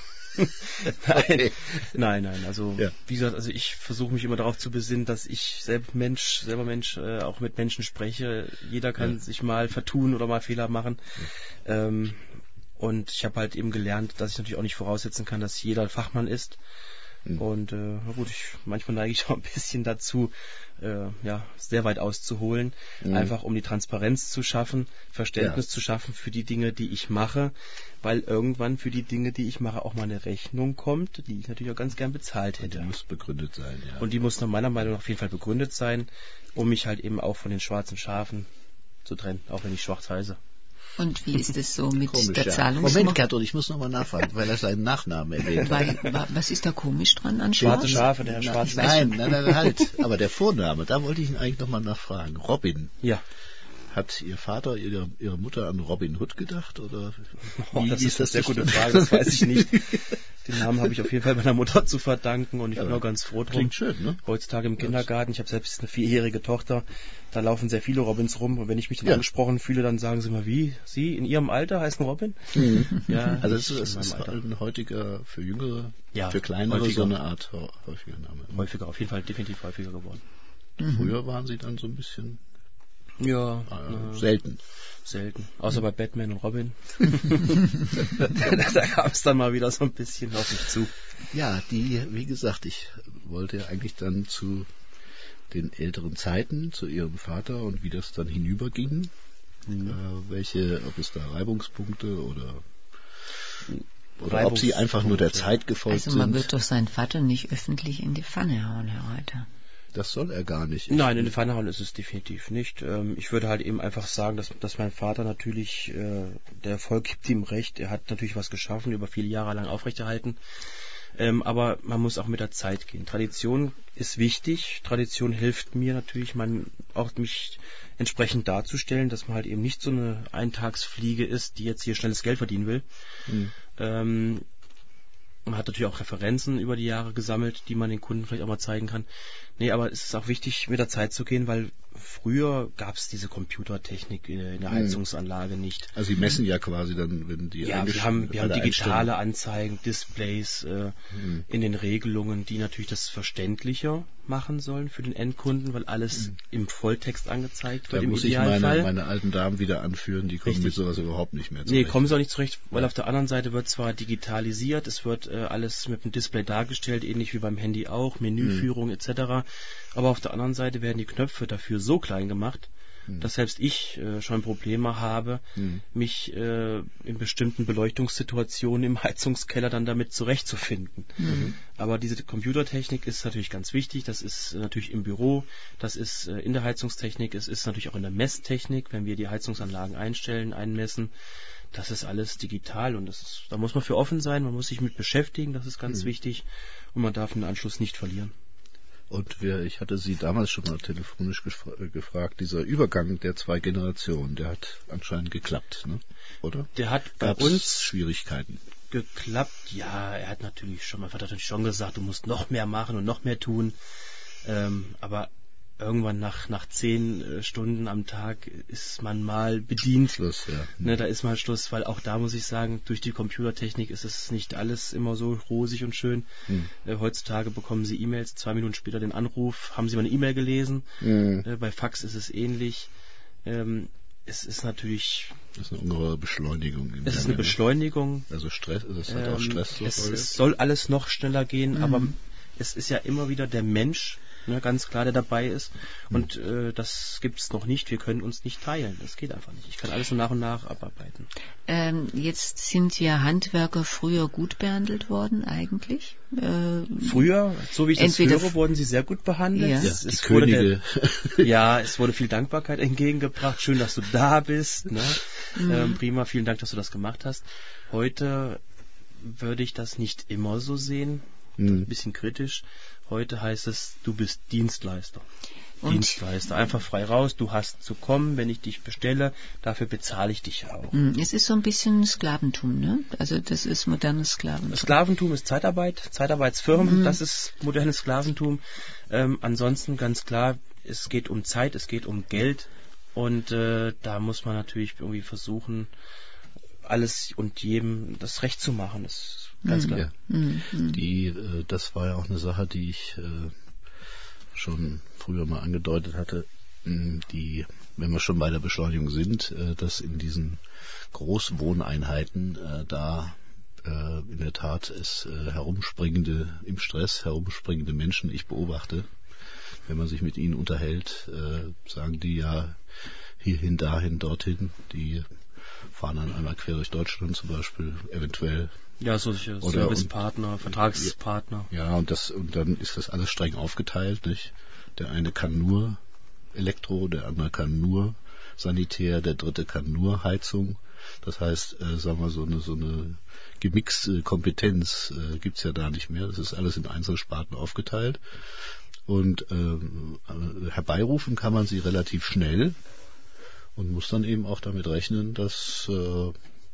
nein, nein, nein. Also ja. wie gesagt, also ich versuche mich immer darauf zu besinnen, dass ich selber Mensch, selber Mensch, äh, auch mit Menschen spreche. Jeder kann ja. sich mal vertun oder mal Fehler machen. Ja. Ähm, und ich habe halt eben gelernt, dass ich natürlich auch nicht voraussetzen kann, dass jeder ein Fachmann ist. Mhm. Und äh, na gut, ich, manchmal neige ich auch ein bisschen dazu, äh, ja, sehr weit auszuholen, mhm. einfach um die Transparenz zu schaffen, Verständnis ja. zu schaffen für die Dinge, die ich mache, weil irgendwann für die Dinge, die ich mache, auch mal eine Rechnung kommt, die ich natürlich auch ganz gern bezahlt hätte.
Die muss begründet sein, ja.
Und die muss nach meiner Meinung nach auf jeden Fall begründet sein, um mich halt eben auch von den schwarzen Schafen zu trennen, auch wenn ich schwarz heiße.
Und wie ist es so mit
komisch,
der
ja.
Zahlungsmoral?
Moment, Gerd, ich muss nochmal nachfragen, weil er seinen Nachnamen erwähnt hat.
Was ist da komisch dran an
Schwarze Schafe, der schwarze
Nein, nein, nein, nein, halt. Aber der Vorname, da wollte ich ihn eigentlich nochmal nachfragen. Robin.
Ja.
Hat Ihr Vater, Ihre, Ihre Mutter an Robin Hood gedacht? Oder
oh, das ist eine sehr gute Frage, das weiß ich nicht. Den Namen habe ich auf jeden Fall meiner Mutter zu verdanken und ich ja, bin auch ganz froh drum.
Klingt schön, ne?
Heutzutage im Kindergarten, ich habe selbst eine vierjährige Tochter, da laufen sehr viele Robins rum und wenn ich mich dann ja. angesprochen fühle, dann sagen sie mal, wie, Sie in Ihrem Alter heißen Robin?
Mhm. Ja, also das ist, das ist ein heutiger, für Jüngere, ja, für Kleinere häufiger. So eine Art häufiger Name.
Häufiger, auf jeden Fall definitiv häufiger geworden.
Mhm. Früher waren Sie dann so ein bisschen...
Ja,
äh, selten.
Selten. Außer bei Batman und Robin. Da kam es dann mal wieder so ein bisschen auf mich zu.
Ja, die, wie gesagt, ich wollte ja eigentlich dann zu den älteren Zeiten, zu Ihrem Vater und wie das dann hinüberging. Mhm. Äh, welche, ob es da Reibungspunkte oder oder ob Sie einfach nur der Zeit gefolgt sind.
Also man wird doch seinen Vater nicht öffentlich in die Pfanne hauen, Herr Reuter.
Das soll er gar nicht. Ich
Nein, in die Pfanne hauen ist es definitiv nicht. Ich würde halt eben einfach sagen, dass, dass mein Vater natürlich, der Erfolg gibt ihm recht, er hat natürlich was geschaffen, über viele Jahre lang aufrechterhalten. Aber man muss auch mit der Zeit gehen. Tradition ist wichtig. Tradition hilft mir natürlich, man, auch mich entsprechend darzustellen, dass man halt eben nicht so eine Eintagsfliege ist, die jetzt hier schnelles Geld verdienen will. Hm. Ähm, Man hat natürlich auch Referenzen über die Jahre gesammelt, die man den Kunden vielleicht auch mal zeigen kann. Nee, aber es ist auch wichtig, mit der Zeit zu gehen, weil früher gab es diese Computertechnik in der Heizungsanlage nicht.
Also Sie messen ja quasi dann, wenn die...
Ja, wir haben, wir haben digitale Anzeigen, Displays äh, hm. in den Regelungen, die natürlich das verständlicher machen sollen für den Endkunden, weil alles hm. im Volltext angezeigt wird.
Da
im
muss ich meine, meine alten Damen wieder anführen, die kommen Richtig. Mit sowas überhaupt nicht mehr zurecht.
Nee, kommen sie auch nicht zurecht, weil ja. auf der anderen Seite wird zwar digitalisiert, es wird äh, alles mit dem Display dargestellt, ähnlich wie beim Handy auch, Menüführung hm. et cetera. Aber auf der anderen Seite werden die Knöpfe dafür so klein gemacht, hm. dass selbst ich äh, schon Probleme habe, hm. mich äh, in bestimmten Beleuchtungssituationen im Heizungskeller dann damit zurechtzufinden. Mhm. Aber diese Computertechnik ist natürlich ganz wichtig. Das ist äh, natürlich im Büro, das ist äh, in der Heizungstechnik, es ist natürlich auch in der Messtechnik, wenn wir die Heizungsanlagen einstellen, einmessen. Das ist alles digital und das ist, da muss man für offen sein, man muss sich mit beschäftigen, das ist ganz mhm. wichtig und man darf den Anschluss nicht verlieren.
Und wir, ich hatte Sie damals schon mal telefonisch gefra- gefragt, dieser Übergang der zwei Generationen, der hat anscheinend geklappt, ne? Oder?
Der hat bei
Gab's
uns
Schwierigkeiten.
Geklappt, ja, er hat natürlich schon, mein Vater hat natürlich schon gesagt, du musst noch mehr machen und noch mehr tun, ähm, aber irgendwann nach nach zehn äh, Stunden am Tag ist man mal bedient.
Schluss, ja.
Ne, da ist mal Schluss, weil auch da muss ich sagen, durch die Computertechnik ist es nicht alles immer so rosig und schön. Hm. Äh, heutzutage bekommen Sie E-Mails, zwei Minuten später den Anruf, haben Sie mal eine E-Mail gelesen? Hm. Äh, bei Fax ist es ähnlich. Ähm, es ist natürlich...
Das ist eine ungeheure Beschleunigung.
Es ist eine Beschleunigung.
Also Stress, das hat auch Stress.
Ähm, es, es soll alles noch schneller gehen, mhm. aber es ist ja immer wieder der Mensch, ne, ganz klar, der dabei ist. Und äh, das gibt es noch nicht. Wir können uns nicht teilen. Das geht einfach nicht. Ich kann alles so nach und nach abarbeiten.
Ähm, jetzt sind ja Handwerker früher gut behandelt worden, eigentlich. Äh,
früher, so wie ich das höre, wurden sie sehr gut behandelt.
Ja,
es,
die
es
Könige.
Wurde, ja, es wurde viel Dankbarkeit entgegengebracht. Schön, dass du da bist. Ne? Mhm. Ähm, prima, vielen Dank, dass du das gemacht hast. Heute würde ich das nicht immer so sehen. Mhm. Ein bisschen kritisch. Heute heißt es, du bist Dienstleister. Und Dienstleister. Einfach frei raus, du hast zu kommen, wenn ich dich bestelle, dafür bezahle ich dich auch.
Es ist so ein bisschen Sklaventum, ne? Also das ist modernes Sklaventum.
Sklaventum ist Zeitarbeit, Zeitarbeitsfirmen, mhm. das ist modernes Sklaventum. Ähm, ansonsten ganz klar, es geht um Zeit, es geht um Geld und äh, da muss man natürlich irgendwie versuchen, alles und jedem das Recht zu machen. Das ist ganz klar.
Ja. Mhm. Die, äh, das war ja auch eine Sache, die ich äh, schon früher mal angedeutet hatte, die, wenn wir schon bei der Beschleunigung sind, äh, dass in diesen Großwohneinheiten äh, da äh, in der Tat es äh, herumspringende, im Stress herumspringende Menschen, ich beobachte, wenn man sich mit ihnen unterhält, äh, sagen die ja hierhin, dahin, dorthin, die fahren dann einmal quer durch Deutschland zum Beispiel, eventuell.
Ja, solche Servicepartner, Vertragspartner.
Ja, und das, und dann ist das alles streng aufgeteilt, nicht? Der eine kann nur Elektro, der andere kann nur Sanitär, der dritte kann nur Heizung. Das heißt, äh, sagen wir, so eine, so eine gemixte Kompetenz äh, gibt's ja da nicht mehr. Das ist alles in Einzelsparten aufgeteilt. Und äh, herbeirufen kann man sie relativ schnell und muss dann eben auch damit rechnen, dass äh,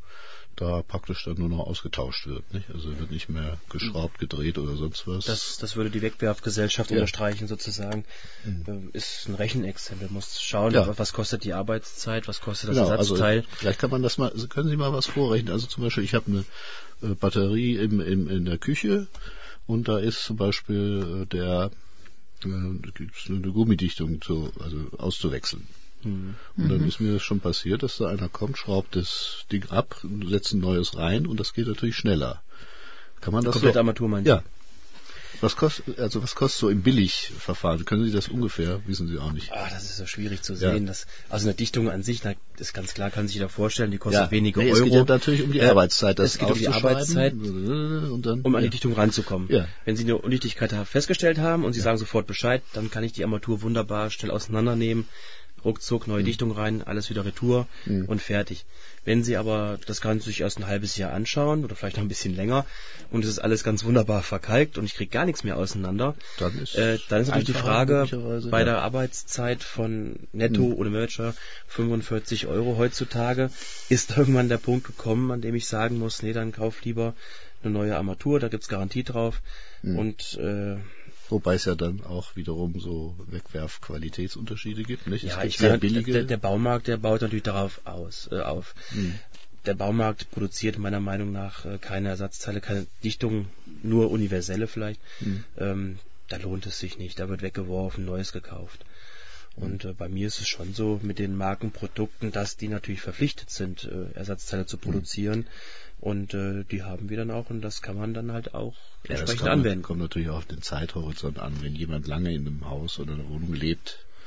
da praktisch dann nur noch ausgetauscht wird, nicht? Also wird nicht mehr geschraubt, gedreht oder sonst was.
Das, das würde die Wegwerfgesellschaft ja. unterstreichen sozusagen. Mhm. Ist ein Rechenexcel. Du musst schauen, ja. was kostet die Arbeitszeit, was kostet das genau, Ersatzteil.
Also vielleicht kann man das mal, also können Sie mal was vorrechnen. Also zum Beispiel, ich habe eine äh, Batterie im, im, in der Küche und da ist zum Beispiel äh, der äh, gibt's eine Gummidichtung zu, also auszuwechseln. Mhm. Und dann ist mir schon passiert, dass da einer kommt, schraubt das Ding ab, setzt ein neues rein und das geht natürlich schneller. Kann man das
komplett
so?
Armatur meinen?
Ja. Was kostet, also was kostet so im Billigverfahren? Können Sie das ungefähr? Wissen Sie auch nicht.
Ah, das ist so schwierig zu sehen. Ja. Das, also eine Dichtung an sich, na, ist ganz klar, kann sich jeder vorstellen, die kostet ja. wenige nee, Euro.
Es geht ja natürlich um die äh, Arbeitszeit. Das
es geht um die Arbeitszeit,
und dann,
um an
ja.
die Dichtung ranzukommen. Ja. Wenn Sie eine Undichtigkeit festgestellt haben und Sie ja. sagen sofort Bescheid, dann kann ich die Armatur wunderbar schnell auseinandernehmen. Ruckzuck, neue mhm. Dichtung rein, alles wieder retour mhm. und fertig. Wenn Sie aber das Ganze sich erst ein halbes Jahr anschauen oder vielleicht noch ein bisschen länger und es ist alles ganz wunderbar verkalkt und ich kriege gar nichts mehr auseinander, dann ist, äh, dann ist natürlich die Frage bei ja. der Arbeitszeit von Netto mhm. oder Merger fünfundvierzig Euro heutzutage, ist irgendwann der Punkt gekommen, an dem ich sagen muss, nee, dann kauf lieber eine neue Armatur, da gibt's Garantie drauf mhm. und äh,
wobei es ja dann auch wiederum so Wegwerfqualitätsunterschiede gibt, nicht?
Ja, ich sehr billige. Der, der Baumarkt, der baut natürlich darauf aus, äh, auf. Hm. Der Baumarkt produziert meiner Meinung nach äh, keine Ersatzteile, keine Dichtung, nur universelle vielleicht. Hm. Ähm, da lohnt es sich nicht, da wird weggeworfen, Neues gekauft. Und äh, bei mir ist es schon so mit den Markenprodukten, dass die natürlich verpflichtet sind, äh, Ersatzteile zu produzieren. Hm. Und äh, die haben wir dann auch und das kann man dann halt auch ja, entsprechend
das
anwenden.
Kommt natürlich auch auf den Zeithorizont an. Wenn jemand lange in einem Haus oder einer Wohnung lebt,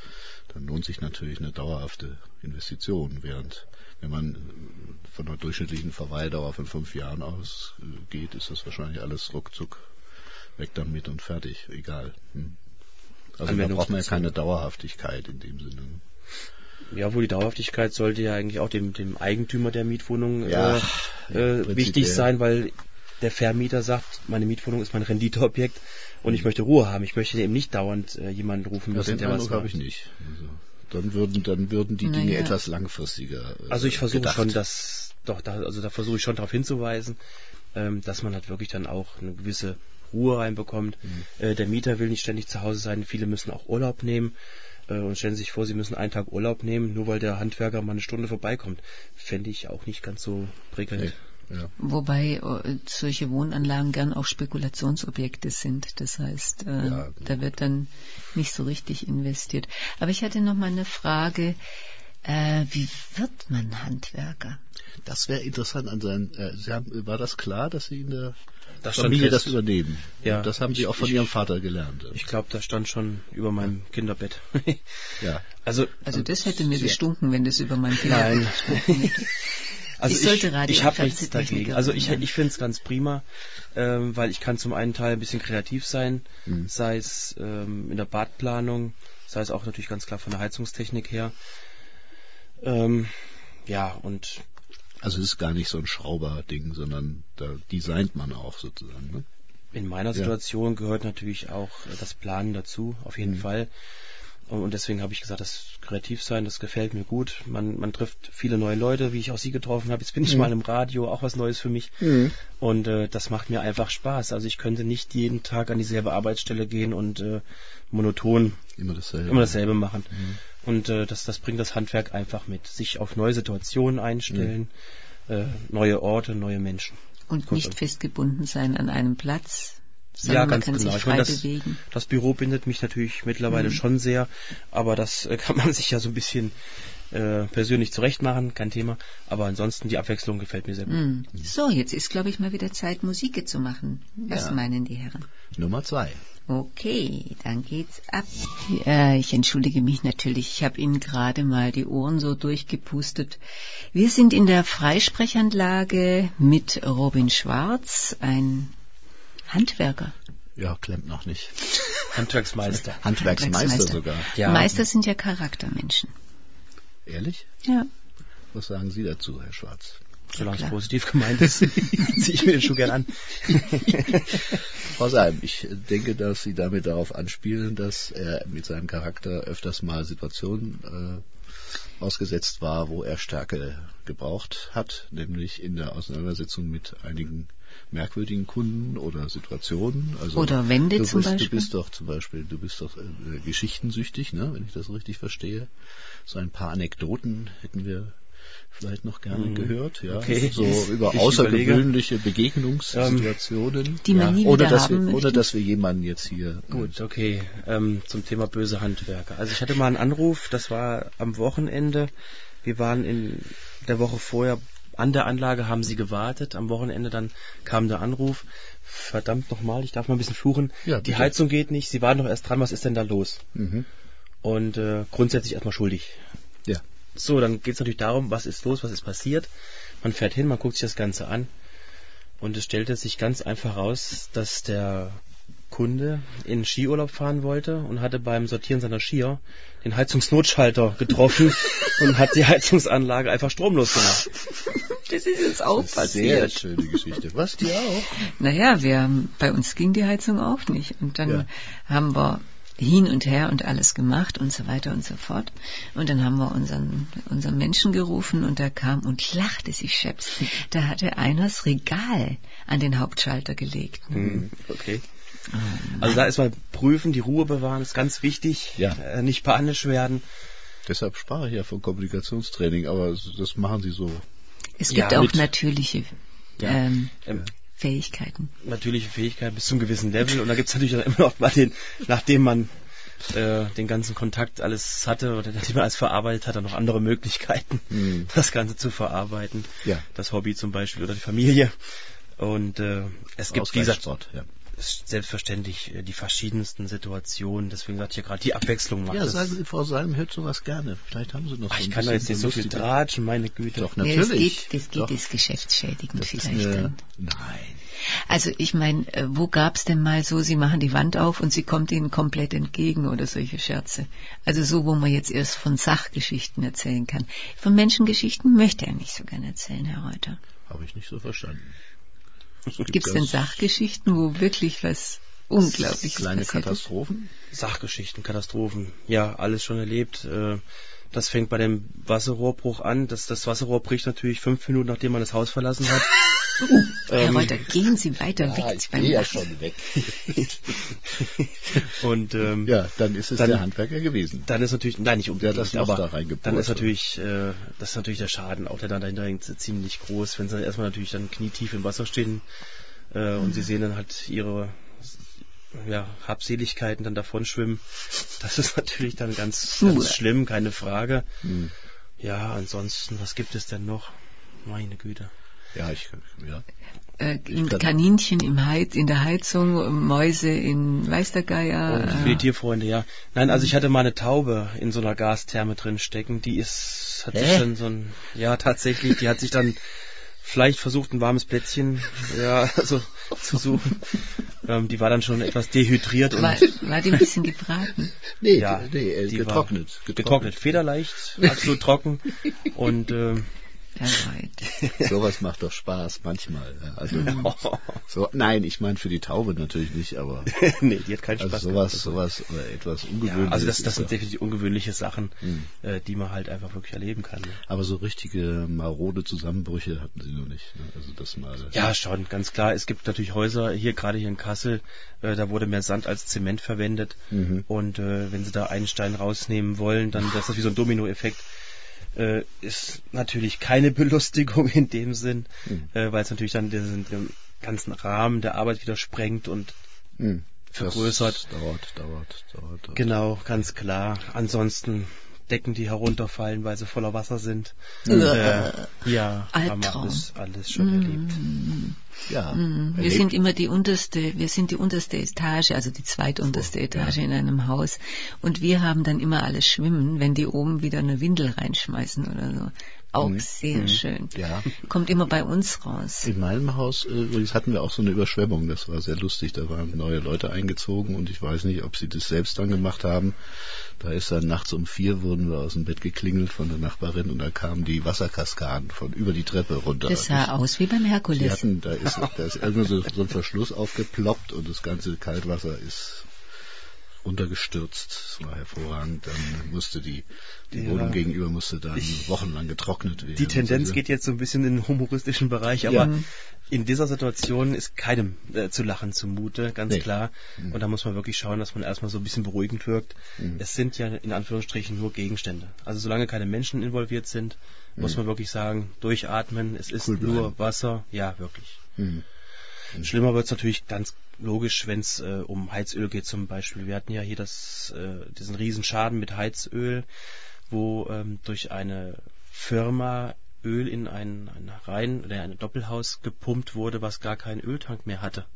dann lohnt sich natürlich eine dauerhafte Investition, während wenn man von einer durchschnittlichen Verweildauer von fünf Jahren ausgeht, ist das wahrscheinlich alles ruckzuck weg damit und fertig, egal. Hm. Also da braucht man ja keine Dauerhaftigkeit in dem Sinne.
Ja, wo die Dauerhaftigkeit sollte ja eigentlich auch dem, dem Eigentümer der Mietwohnung
ja,
äh, äh, wichtig sein, weil der Vermieter sagt, meine Mietwohnung ist mein Renditeobjekt und ich möchte Ruhe haben. Ich möchte eben nicht dauernd äh, jemanden rufen müssen,
ja, den
der
Eindruck
was
habe ich nicht. Also, dann würden dann würden die Dinge naja. etwas langfristiger. Äh,
also ich versuche
gedacht.
schon, dass doch da, also da versuche ich schon darauf hinzuweisen, ähm, dass man halt wirklich dann auch eine gewisse Ruhe reinbekommt. Mhm. Äh, der Mieter will nicht ständig zu Hause sein. Viele müssen auch Urlaub nehmen äh, und stellen sich vor, sie müssen einen Tag Urlaub nehmen, nur weil der Handwerker mal eine Stunde vorbeikommt. Fände ich auch nicht ganz so prickelnd.
Nee. Ja.
Wobei äh, solche Wohnanlagen gern auch Spekulationsobjekte sind. Das heißt, äh, ja, da wird dann nicht so richtig investiert. Aber ich hatte noch mal eine Frage. Äh, wie wird man Handwerker?
Das wäre interessant an sein. Äh, Sie haben, war das klar, dass Sie in der
das
Familie das übernehmen?
Ja.
Und das haben Sie auch von
ich,
Ihrem Vater gelernt.
Ich glaube, das stand schon über meinem Kinderbett.
ja.
Also, also das hätte mir gestunken, wenn das über mein Kinderbett gestunken hätte.
Also
ich sollte Radio
ich, ich habe nichts dagegen. Also ich, ich finde es ganz prima, ähm, weil ich kann zum einen Teil ein bisschen kreativ sein, mhm. sei es ähm, in der Badplanung, sei es auch natürlich ganz klar von der Heizungstechnik her. Ähm, ja, und
also es ist gar nicht so ein Schrauberding, sondern da designt man auch sozusagen. Ne?
In meiner Situation ja. gehört natürlich auch das Planen dazu, auf jeden mhm. Fall. Und deswegen habe ich gesagt, das Kreativsein, das gefällt mir gut. Man, man trifft viele neue Leute, wie ich auch Sie getroffen habe. Jetzt bin ich mhm. mal im Radio, auch was Neues für mich. Mhm. Und äh, das macht mir einfach Spaß. Also ich könnte nicht jeden Tag an dieselbe Arbeitsstelle gehen und äh, monoton
immer dasselbe,
immer dasselbe machen. Mhm. Und äh, das, das bringt das Handwerk einfach mit. Sich auf neue Situationen einstellen, mhm. äh, neue Orte, neue Menschen.
Und nicht und, festgebunden sein an einem Platz.
Ja, ganz
man kann
genau.
Sich
ich meine,
das,
das Büro bindet mich natürlich mittlerweile mhm. schon sehr, aber das äh, kann man sich ja so ein bisschen äh, persönlich zurecht machen, kein Thema. Aber ansonsten, die Abwechslung gefällt mir sehr gut.
Mhm. So, jetzt ist, glaube ich, mal wieder Zeit, Musik zu machen. Was ja. meinen die Herren?
Nummer zwei.
Okay, dann geht's ab. Äh, ich entschuldige mich natürlich, ich habe Ihnen gerade mal die Ohren so durchgepustet. Wir sind in der Freisprechanlage mit Robin Schwarz, ein Handwerker.
Ja, klemmt noch nicht.
Handwerksmeister.
Handwerksmeister, Handwerksmeister sogar.
Ja. Meister sind ja Charaktermenschen.
Ehrlich?
Ja.
Was sagen Sie dazu, Herr Schwarz?
Solange es positiv gemeint ist, ziehe ich mir den Schuh gern an.
Frau Seim, ich denke, dass Sie damit darauf anspielen, dass er mit seinem Charakter öfters mal Situationen äh, ausgesetzt war, wo er Stärke gebraucht hat, nämlich in der Auseinandersetzung mit einigen merkwürdigen Kunden oder Situationen. Also
oder Wände
du
zum
bist,
Beispiel.
Du bist doch zum Beispiel, du bist doch äh, geschichtensüchtig, ne, wenn ich das richtig verstehe. So ein paar Anekdoten hätten wir vielleicht noch gerne mhm. gehört, ja,
okay.
so über
ich
außergewöhnliche
überlege.
Begegnungssituationen,
die man
ja,
nie
ohne
wieder
dass
haben
wir, ohne dass wir jemanden jetzt hier.
Gut, okay. Ähm, zum Thema böse Handwerker. Also ich hatte mal einen Anruf, das war am Wochenende. Wir waren in der Woche vorher an der Anlage, haben sie gewartet. Am Wochenende dann kam der Anruf. Verdammt nochmal, ich darf mal ein bisschen fluchen.
Ja,
die Heizung geht nicht, sie waren noch erst dran, was ist denn da los?
Mhm.
Und äh, grundsätzlich erstmal schuldig.
Ja.
So, dann geht es natürlich darum, was ist los, was ist passiert. Man fährt hin, man guckt sich das Ganze an und es stellte sich ganz einfach raus, dass der Kunde in Skiurlaub fahren wollte und hatte beim Sortieren seiner Skier den Heizungsnotschalter getroffen und hat die Heizungsanlage einfach stromlos gemacht.
Das ist jetzt auch
das ist
passiert.
Sehr schöne Geschichte. Was, die auch?
Naja, wir haben, bei uns ging die Heizung auch nicht. Und dann
ja.
haben wir hin und her und alles gemacht und so weiter und so fort. Und dann haben wir unseren, unseren Menschen gerufen und der kam und lachte sich scheps. Da hatte einer das Regal an den Hauptschalter gelegt.
Hm, okay. Also da ist mal prüfen, die Ruhe bewahren, ist ganz wichtig.
Ja.
Äh, nicht panisch werden.
Deshalb sprach ich ja von Kommunikationstraining, aber das machen Sie so.
Es gibt
ja,
auch
mit,
natürliche
ja,
ähm,
ähm,
Fähigkeiten.
Natürliche Fähigkeiten bis zu einem gewissen Level. Und da gibt es natürlich dann immer noch mal den, nachdem man äh, den ganzen Kontakt alles hatte oder nachdem man alles verarbeitet hat, dann noch andere Möglichkeiten, mhm. das Ganze zu verarbeiten.
Ja.
Das Hobby zum Beispiel oder die Familie. Und äh, es gibt dieser
Sport, ja.
selbstverständlich die verschiedensten Situationen. Deswegen sagte ich ja gerade, die Abwechslung macht
Ja,
das.
sagen Sie, Frau Salm hört sowas gerne. Vielleicht haben Sie noch
Ach,
so
ich
ein
kann da jetzt nicht so viel
lustige-
tratschen, meine Güte.
Doch,
Nee,
natürlich.
das geht, das geht
Doch.
ist geschäftsschädigend
Das ist
vielleicht
eine,
dann.
nein.
Also ich meine, äh, wo gab's denn mal so, Sie machen die Wand auf und sie kommt Ihnen komplett entgegen oder solche Scherze? Also so, wo man jetzt erst von Sachgeschichten erzählen kann. Von Menschengeschichten möchte er nicht so gerne erzählen, Herr Reuter.
Habe ich nicht so verstanden. Es
Gibt's denn
ganz
Sachgeschichten, wo wirklich was Unglaubliches
kleine
passiert ist?
Katastrophen?
Sachgeschichten, Katastrophen. Ja, alles schon erlebt. Äh, Das fängt bei dem Wasserrohrbruch an. Das, das Wasserrohr bricht natürlich fünf Minuten, nachdem man das Haus verlassen hat.
Herr
ähm,
Reuter, gehen Sie weiter
Ja,
weg
ich
beim
gehe ja
Lachen.
schon weg.
Und ähm,
Ja, dann ist es
Dann-
der Handwerker gewesen.
dann ist natürlich, nein, nicht unbedingt,
Der hat das Loch
aber
da reingebohrt.
dann ist natürlich, äh, das ist natürlich der Schaden, auch der dann dahinter hängt, ziemlich groß, wenn sie dann erstmal natürlich dann knietief im Wasser stehen äh, und sie sehen dann halt ihre ja, Habseligkeiten dann davon schwimmen. Das ist natürlich dann ganz,
Puh.
ganz schlimm, keine Frage.
Hm.
Ja, ansonsten, was gibt es denn noch? Meine Güte.
Ja, ich, ja.
Äh,
Ich kann-
Kaninchen im Heiz, in der Heizung, Mäuse in weiß der Geier.
Und für die Tierfreunde, ja. Nein, also ich hatte mal eine Taube in so einer Gastherme drin stecken. Die ist, hat sich
Hä?
dann so ein, ja tatsächlich, die hat sich dann vielleicht versucht, ein warmes Plätzchen, ja, also zu suchen. Ähm, die war dann schon etwas dehydriert und
war, war die ein bisschen gebraten?
Nee,
ja,
nee, äh,
die
getrocknet,
war getrocknet, federleicht, absolut trocken und ähm,
Herr Reuter.
Sowas macht doch Spaß manchmal. ja. Also, so, nein, ich meine für die Taube natürlich nicht, aber
nee, die hat keinen
also
Spaß
sowas,
gehabt.
sowas oder etwas Ungewöhnliches.
Ja, also das, das
ist
sind
doch-
definitiv ungewöhnliche Sachen,
Hm.
äh, die man halt einfach wirklich erleben kann. Ne?
Aber so richtige marode Zusammenbrüche hatten sie noch nicht. Ne? Also das mal.
Ja, schon, ganz klar. Es gibt natürlich Häuser, hier gerade hier in Kassel, äh, da wurde mehr Sand als Zement verwendet.
Mhm.
Und äh, wenn sie da einen Stein rausnehmen wollen, dann das ist das wie so ein Dominoeffekt. Äh, ist natürlich keine Belustigung in dem Sinn,
Mhm.
äh, weil es natürlich dann den, den ganzen Rahmen der Arbeit wieder sprengt und
Hm.
vergrößert.
Das dauert, dauert, dauert. dauert.
genau, ganz klar. Ansonsten Decken, die herunterfallen, weil sie voller Wasser sind.
Mhm.
Äh, ja, haben wir
Albtraum.
alles, alles schon erlebt.
Ja.
Mhm. Wir
erlebt-
sind immer die unterste, wir sind die unterste Etage, also die zweitunterste
So,
Etage
ja.
in einem Haus. Und wir haben dann immer alles schwimmen, wenn die oben wieder eine Windel reinschmeißen oder so. Auch
Mhm.
sehr
Mhm.
schön.
Ja.
Kommt immer bei uns raus.
In meinem Haus äh, übrigens hatten wir auch so eine Überschwemmung. Das war sehr lustig. Da waren neue Leute eingezogen und ich weiß nicht, ob sie das selbst dann gemacht haben. Da ist dann nachts um vier wurden wir aus dem Bett geklingelt von der Nachbarin und da kamen die Wasserkaskaden von über die Treppe runter.
Das sah aus wie beim
Die
Herkules.
hatten, da ist, da ist irgendwo so, so ein Verschluss aufgeploppt und das ganze Kaltwasser ist runtergestürzt. Das war hervorragend. Dann musste die, die
Ja.
Wohnung gegenüber musste dann
Ich-
wochenlang getrocknet werden.
Die Tendenz
Also,
geht jetzt so ein bisschen in den humoristischen Bereich, aber
Ja.
in dieser Situation ist keinem äh, zu lachen zumute, ganz
Nee.
klar.
Mhm.
Und da muss man wirklich schauen, dass man erstmal so ein bisschen beruhigend wirkt.
Mhm.
Es sind ja in Anführungsstrichen nur Gegenstände. Also solange keine Menschen involviert sind, muss
Mhm.
man wirklich sagen, durchatmen, es ist
Cool bleiben.
nur Wasser. Ja, wirklich.
hm.
Schlimmer wird es natürlich ganz logisch, wenn es äh, um Heizöl geht zum Beispiel. Wir hatten ja hier das, äh, diesen Riesenschaden mit Heizöl, wo ähm, durch eine Firma Öl in ein, ein Reihen oder ein Doppelhaus gepumpt wurde, was gar keinen Öltank mehr hatte.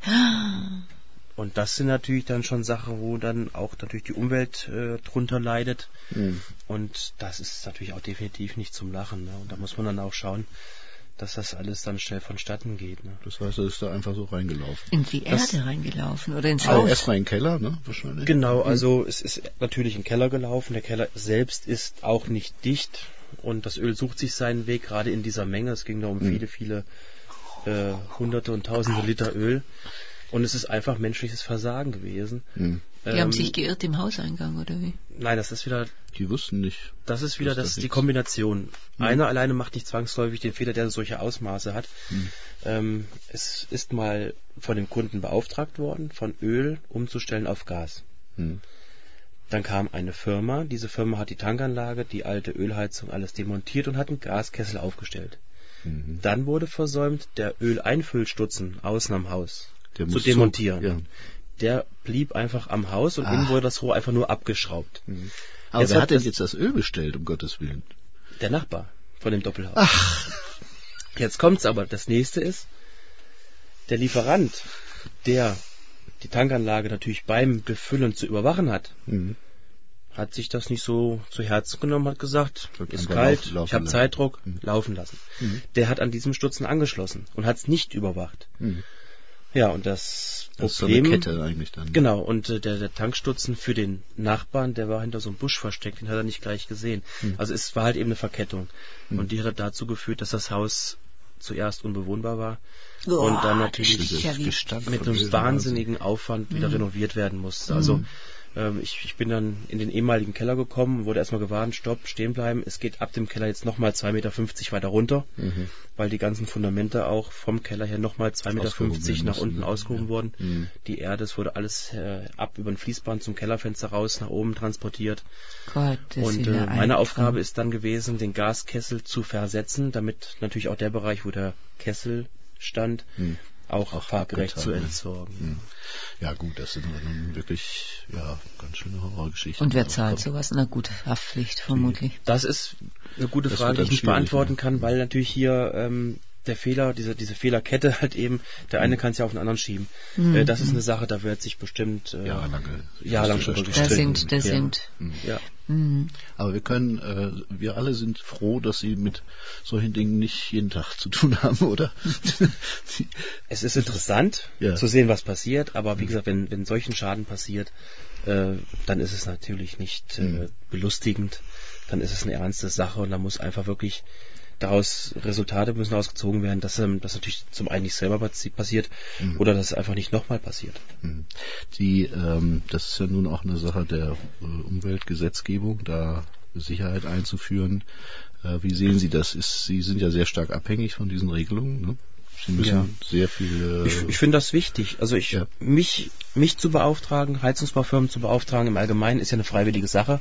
Und das sind natürlich dann schon Sachen, wo dann auch natürlich die Umwelt äh, drunter leidet.
Hm.
Und das ist natürlich auch definitiv nicht zum Lachen. Ne? Und da muss man dann auch schauen, dass das alles dann schnell vonstatten geht. Ne?
Das heißt, er ist da einfach so reingelaufen.
In die
Das-
Erde reingelaufen oder ins
Also
Haus.
erstmal in den Keller, ne? Wahrscheinlich.
Genau, also es ist natürlich im Keller gelaufen. Der Keller selbst ist auch nicht dicht und das Öl sucht sich seinen Weg, gerade in dieser Menge. Es ging da um
Mhm.
viele, viele äh, hunderte und tausende Liter Öl. Und es ist einfach menschliches Versagen gewesen.
Hm.
Die haben sich geirrt im Hauseingang, oder wie?
Nein, das ist wieder,
Die wussten nicht.
das ist wieder
Wusste
das, die
nichts.
Kombination. Einer alleine macht nicht zwangsläufig den Fehler, der solche Ausmaße hat.
Hm.
Ähm, es ist mal von dem Kunden beauftragt worden, von Öl umzustellen auf Gas.
Hm.
Dann kam eine Firma, diese Firma hat die Tankanlage, die alte Ölheizung, alles demontiert und hat einen Gaskessel aufgestellt.
Mhm.
Dann wurde versäumt, der Öleinfüllstutzen außen am Haus
Der
zu
muss
demontieren.
So, ja.
Der blieb einfach am Haus und
Ah.
innen wurde das Rohr einfach nur abgeschraubt.
Mhm. Aber
Jetzt
wer
hat
hat denn
das-
jetzt das Öl bestellt, um Gottes Willen?
Der Nachbar von dem Doppelhaus. Jetzt kommt's aber, das nächste ist, der Lieferant, der die Tankanlage natürlich beim Befüllen zu überwachen hat,
Mhm.
hat sich das nicht so zu Herzen genommen, hat gesagt,
Wird
ist
einfach
kalt,
lauf- laufen
ich habe
lassen.
Zeitdruck,
Mhm.
laufen lassen.
Mhm.
Der hat an diesem Stutzen angeschlossen und hat es nicht überwacht.
Mhm.
Ja, und das
Das ist so
Problem...
eine Kette eigentlich dann.
Genau, und äh, der, der Tankstutzen für den Nachbarn, der war hinter so einem Busch versteckt, den hat er nicht gleich gesehen.
Mhm.
Also es war halt eben eine Verkettung.
Mhm.
Und die hat dazu geführt, dass das Haus zuerst unbewohnbar war
Oh,
und dann natürlich
das ist ja wie-
Gestank
mit
von
einem
Öl,
wahnsinnigen Aufwand wieder
Mhm.
renoviert werden musste. Also ähm, ich, ich bin dann in den ehemaligen Keller gekommen, wurde erstmal gewarnt, stopp, stehen bleiben. Es geht ab dem Keller jetzt nochmal zwei Meter fünfzig weiter runter,
Mhm.
weil die ganzen Fundamente auch vom Keller her nochmal zwei Meter fünfzig
Ausgehoben werden
nach
mussten,
unten
ja.
ausgehoben
Ja.
wurden.
Mhm.
Die Erde, es wurde alles äh, ab über ein Fließband zum Kellerfenster raus, nach oben transportiert.
Gott, das
Und
ist
äh,
eine
meine
Albtraum.
Aufgabe ist dann gewesen, den Gaskessel zu versetzen, damit natürlich auch der Bereich, wo der Kessel stand,
Mhm.
auch,
Auch
fachgerecht zu
abgetan, ja.
entsorgen.
Mhm. Ja gut, das sind nun wirklich ja ganz schöne Horrorgeschichten.
Und wer
die
zahlt
aufkommen.
sowas? Na gut, Haftpflicht vermutlich.
Das ist eine gute
Das
Frage,
wird
die
dann
ich nicht
schwierig,
beantworten
ne?
kann, weil natürlich hier ähm, der Fehler, diese, diese Fehlerkette halt eben, der eine kann es ja auf den anderen schieben.
Mhm.
Äh, das ist eine Sache, da wird sich bestimmt äh,
Jahrelange
jahrelang
drüber
drüber
Da
gestritten.
sind, da
Ja.
sind.
Ja.
Mhm.
Aber wir können, äh, wir alle sind froh, dass Sie mit solchen Dingen nicht jeden Tag zu tun haben, oder?
Es ist interessant
Ja.
zu sehen, was passiert, aber wie gesagt, wenn, wenn solchen Schaden passiert, äh, dann ist es natürlich nicht äh,
Mhm.
belustigend, dann ist es eine ernste Sache und da muss einfach wirklich daraus Resultate müssen ausgezogen werden, dass ähm, das natürlich zum einen nicht selber passi- passiert
Mhm.
oder dass es einfach nicht nochmal passiert.
Mhm. Die, ähm, das ist ja nun auch eine Sache der äh, Umweltgesetzgebung, da Sicherheit einzuführen. Äh, wie sehen Sie das? Ist, Sie sind ja sehr stark abhängig von diesen Regelungen. Ne? Sie müssen
Ja.
sehr viel. Äh,
Ich, ich finde das wichtig. Also ich
Ja.
mich mich zu beauftragen, Heizungsbaufirmen zu beauftragen im Allgemeinen ist ja eine freiwillige Sache.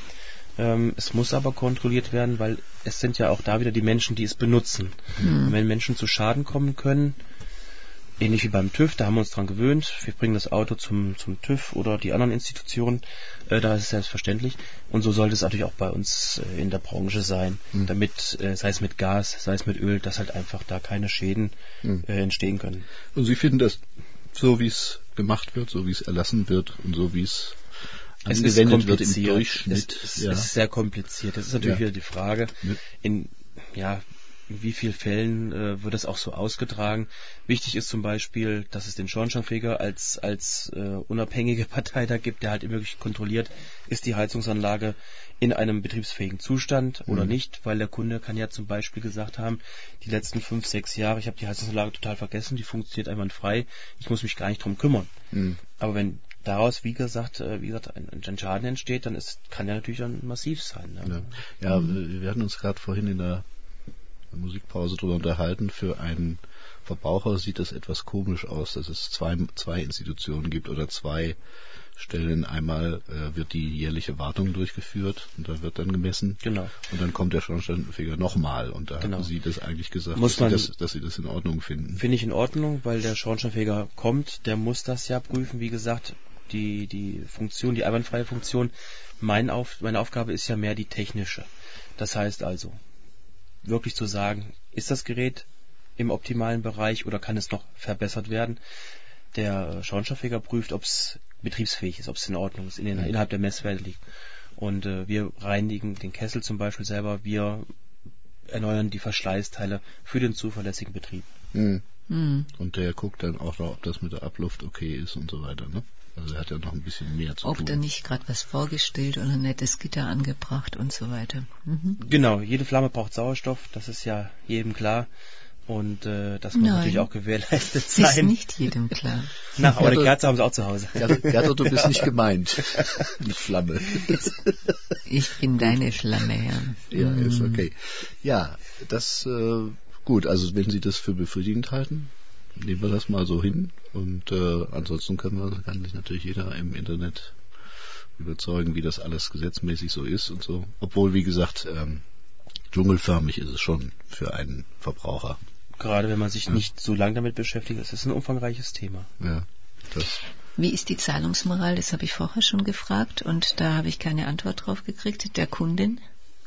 Ähm, es muss aber kontrolliert werden, weil es sind ja auch da wieder die Menschen, die es benutzen. Und wenn Menschen zu Schaden kommen können, ähnlich wie beim TÜV, da haben wir uns dran gewöhnt, wir bringen das Auto zum, zum TÜV oder die anderen Institutionen, äh, da ist es selbstverständlich. Und so sollte es natürlich auch bei uns äh, in der Branche sein,
Mhm.
damit, äh, sei es mit Gas, sei es mit Öl, dass halt einfach da keine Schäden
Mhm.
äh, entstehen können.
und Sie finden das so, wie es gemacht wird, so wie es erlassen wird und so wie es
Es ist
angewendet wird im
kompliziert.
Durchschnitt.
Es, es,
ja.
es ist sehr kompliziert. Das ist natürlich
Ja.
wieder die Frage,
Ja.
in, ja, in wie vielen Fällen äh, wird das auch so ausgetragen. Wichtig ist zum Beispiel, dass es den Schornsteinfeger als, als äh, unabhängige Partei da gibt, der halt wirklich kontrolliert, ist die Heizungsanlage in einem betriebsfähigen Zustand oder
Mhm.
nicht, weil der Kunde kann ja zum Beispiel gesagt haben, die letzten fünf, sechs Jahre, ich habe die Heizungsanlage total vergessen, die funktioniert einwandfrei, ich muss mich gar nicht drum kümmern.
Mhm.
Aber wenn daraus, wie gesagt, äh, wie gesagt, ein, ein Schaden entsteht, dann ist, kann der natürlich dann massiv sein. Ne?
Ja, ja wir wir hatten uns gerade vorhin in der Musikpause darüber unterhalten. Für einen Verbraucher sieht das etwas komisch aus, dass es zwei, zwei Institutionen gibt oder zwei Stellen. Einmal äh, wird die jährliche Wartung durchgeführt und da wird dann gemessen.
Genau.
Und dann kommt der Schornsteinfeger nochmal und da
Genau.
hatten Sie das eigentlich gesagt,
Muss
dass,
man-
Sie das, dass Sie das in Ordnung finden.
Finde ich in Ordnung, weil der Schornsteinfeger kommt, der muss das ja prüfen, wie gesagt, die, die Funktion, die einwandfreie Funktion. Mein Auf, meine Aufgabe ist ja mehr die technische. Das heißt also, wirklich zu sagen, ist das Gerät im optimalen Bereich oder kann es noch verbessert werden? Der Schornsteinfeger prüft, ob es betriebsfähig ist, ob es in Ordnung ist, in den, innerhalb der Messwerte liegt. Und äh, wir reinigen den Kessel zum Beispiel selber, wir erneuern die Verschleißteile für den zuverlässigen Betrieb.
Mhm.
Mhm.
Und der guckt dann auch noch, ob das mit der Abluft okay ist und so weiter. Ne? Also er hat ja noch ein bisschen mehr zu
Ob
tun.
da nicht gerade was vorgestellt oder ein nettes Gitter angebracht und so weiter. Mhm.
Genau, jede Flamme braucht Sauerstoff, das ist ja jedem klar. Und äh, das muss
Nein.
natürlich auch gewährleistet
Das ist
sein.
nicht jedem klar.
Na, aber eine
Ja,
Kerze haben sie auch zu Hause.
Gerd, Gerd, du bist nicht gemeint. Die Flamme.
Ich bin deine Flamme, Herr.
Ja, ist okay. Ja, das, äh, gut, also wenn Sie das für befriedigend halten, nehmen wir das mal so hin. Und äh, ansonsten können wir, kann sich natürlich jeder im Internet überzeugen, wie das alles gesetzmäßig so ist und so. Obwohl, wie gesagt, ähm, dschungelförmig ist es schon für einen Verbraucher.
Gerade wenn man sich nicht so lange damit beschäftigt, es ist ein umfangreiches Thema.
Ja, das.
Wie ist die Zahlungsmoral? Das habe ich vorher schon gefragt und da habe ich keine Antwort drauf gekriegt. Der Kundin?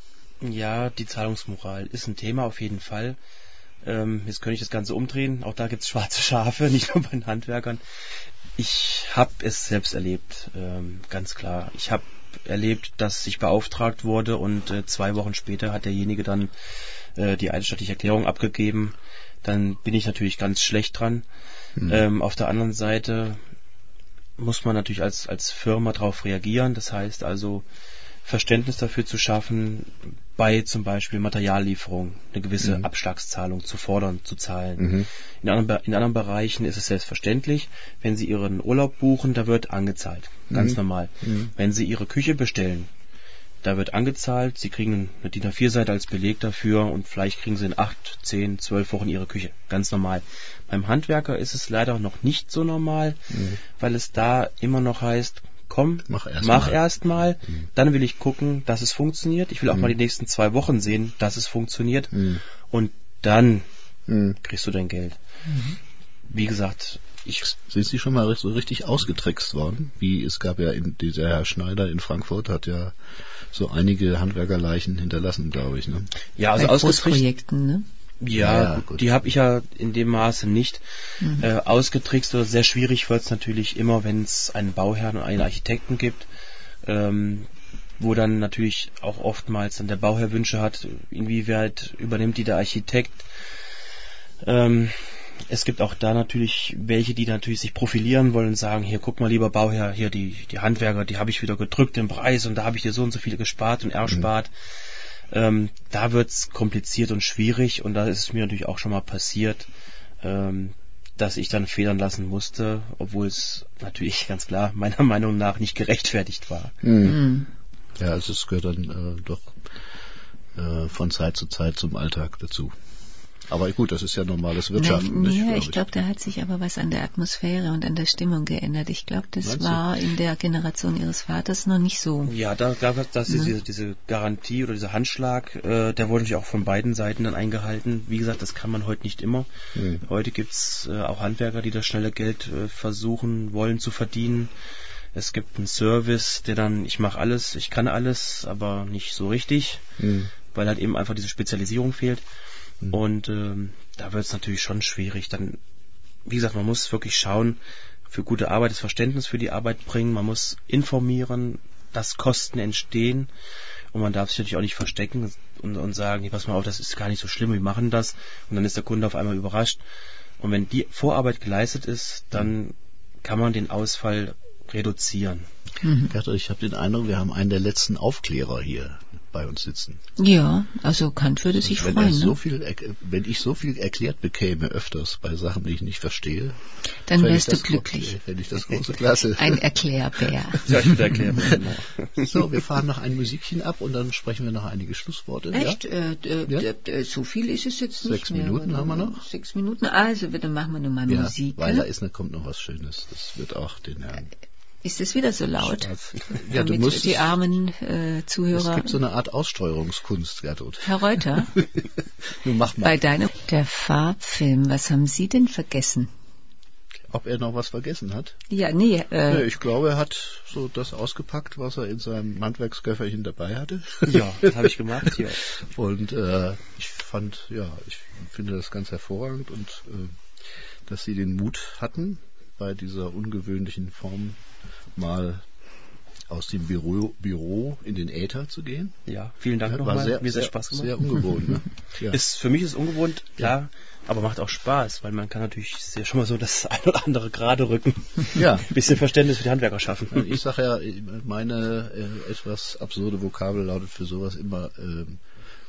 Ja, die Zahlungsmoral ist ein Thema auf jeden Fall. Ähm, jetzt könnte ich das Ganze umdrehen. Auch da gibt es schwarze Schafe, nicht nur bei den Handwerkern. Ich habe es selbst erlebt, ähm, ganz klar. Ich habe erlebt, dass ich beauftragt wurde und äh, zwei Wochen später hat derjenige dann äh, die eidesstattliche Erklärung abgegeben. Dann bin ich natürlich ganz schlecht dran. Mhm. Ähm, auf der anderen Seite muss man natürlich als, als Firma darauf reagieren. Das heißt also, Verständnis dafür zu schaffen, bei zum Beispiel Materiallieferung eine gewisse mhm. Abschlagszahlung zu fordern, zu zahlen. Mhm. In, anderen, in anderen Bereichen ist es selbstverständlich, wenn Sie Ihren Urlaub buchen, da wird angezahlt, ganz mhm. normal. Mhm. Wenn Sie Ihre Küche bestellen, da wird angezahlt, Sie kriegen eine D I N A vier Seite als Beleg dafür und vielleicht kriegen Sie in acht, zehn, zwölf Wochen Ihre Küche, ganz normal. Beim Handwerker ist es leider noch nicht so normal, mhm. weil es da immer noch heißt, komm, mach erst mach mal, erst mal mhm. dann will ich gucken, dass es funktioniert. Ich will auch mhm. mal die nächsten zwei Wochen sehen, dass es funktioniert. Mhm. Und dann mhm. kriegst du dein Geld. Mhm. Wie gesagt, ich...
Sind Sie schon mal so richtig ausgetrickst worden? Wie es gab ja, in, dieser Herr Schneider in Frankfurt hat ja so einige Handwerkerleichen hinterlassen, glaube ich. Ne?
Ja, also ausgetrickst.
Projekten, ne?
Ja, ja die habe ich ja in dem Maße nicht mhm. äh, ausgetrickst oder sehr schwierig wird es natürlich immer, wenn es einen Bauherrn und einen Architekten gibt, ähm, wo dann natürlich auch oftmals dann der Bauherr Wünsche hat, inwieweit übernimmt die der Architekt. Ähm, es gibt auch da natürlich welche, die natürlich sich profilieren wollen und sagen, hier guck mal lieber Bauherr, hier die, die Handwerker, die habe ich wieder gedrückt den Preis und da habe ich dir so und so viele gespart und erspart. Mhm. Ähm, da wird's kompliziert und schwierig und da ist es mir natürlich auch schon mal passiert, ähm, dass ich dann federn lassen musste, obwohl es natürlich ganz klar meiner Meinung nach nicht gerechtfertigt war.
Mhm. Ja, also es gehört dann äh, doch äh, von Zeit zu Zeit zum Alltag dazu. Aber gut, das ist ja normales Wirtschaften.
Nein, ja, ich glaube, da hat sich aber was an der Atmosphäre und an der Stimmung geändert. Ich glaube, das Meinst war du? in der Generation Ihres Vaters noch nicht so.
Ja, da gab es das ne? diese, diese Garantie oder dieser Handschlag, äh, der wurde natürlich auch von beiden Seiten dann eingehalten. Wie gesagt, das kann man heute nicht immer. Mhm. Heute gibt's äh, auch Handwerker, die das schnelle Geld äh, versuchen wollen zu verdienen. Es gibt einen Service, der dann, ich mache alles, ich kann alles, aber nicht so richtig, mhm. weil halt eben einfach diese Spezialisierung fehlt. Und ähm, da wird es natürlich schon schwierig. Dann, wie gesagt, man muss wirklich schauen, für gute Arbeit das Verständnis für die Arbeit bringen. Man muss informieren, dass Kosten entstehen. Und man darf sich natürlich auch nicht verstecken und, und sagen, hey, pass mal auf, das ist gar nicht so schlimm, wir machen das. Und dann ist der Kunde auf einmal überrascht. Und wenn die Vorarbeit geleistet ist, dann kann man den Ausfall reduzieren.
Mhm. Gertrud, ich habe den Eindruck, wir haben einen der letzten Aufklärer hier bei uns sitzen.
Ja, also Kant würde sich
wenn
freuen.
So
ne?
viel, wenn ich so viel erklärt bekäme öfters bei Sachen, die ich nicht verstehe,
dann wärst du glücklich.
Fände ich das große Klasse.
Ein Erklärbär.
Ja, ich bin Erklärbär.
So, wir fahren noch ein Musikchen ab und dann sprechen wir noch einige Schlussworte.
Echt?
Ja?
Äh, äh, ja? äh, so viel ist es jetzt nicht
Sechs
mehr.
Minuten haben wir noch.
Sechs Minuten, also dann machen wir nochmal
ja,
Musik.
Weil da ist, da kommt noch was Schönes. Das wird auch den Herrn...
Ist es wieder so laut?
Schwarz. Ja, du
Damit
musst
die armen äh, Zuhörer...
Es gibt so eine Art Aussteuerungskunst, Gertrud.
Herr Reuter,
Nun mach mal.
Bei deinem der Farbfilm, was haben Sie denn vergessen?
Ob er noch was vergessen hat?
Ja, nee. Äh,
nee ich glaube, er hat so das ausgepackt, was er in seinem Handwerksköfferchen dabei hatte.
Ja, das habe ich gemacht, ja.
Und äh, ich fand, ja, ich finde das ganz hervorragend und äh, dass Sie den Mut hatten, bei dieser ungewöhnlichen Form mal aus dem Büro, Büro in den Äther zu gehen.
Ja, vielen Dank
ja,
nochmal.
Sehr,
Mir
sehr,
sehr Spaß gemacht.
Sehr ungewohnt. Ne? Ja.
Ist, für mich ist es ungewohnt, klar, ja. aber macht auch Spaß, weil man kann natürlich sehr, schon mal so das ein oder andere gerade rücken. Ja. Ein bisschen Verständnis für die Handwerker schaffen.
Ich sage ja, meine äh, etwas absurde Vokabel lautet für sowas immer ähm,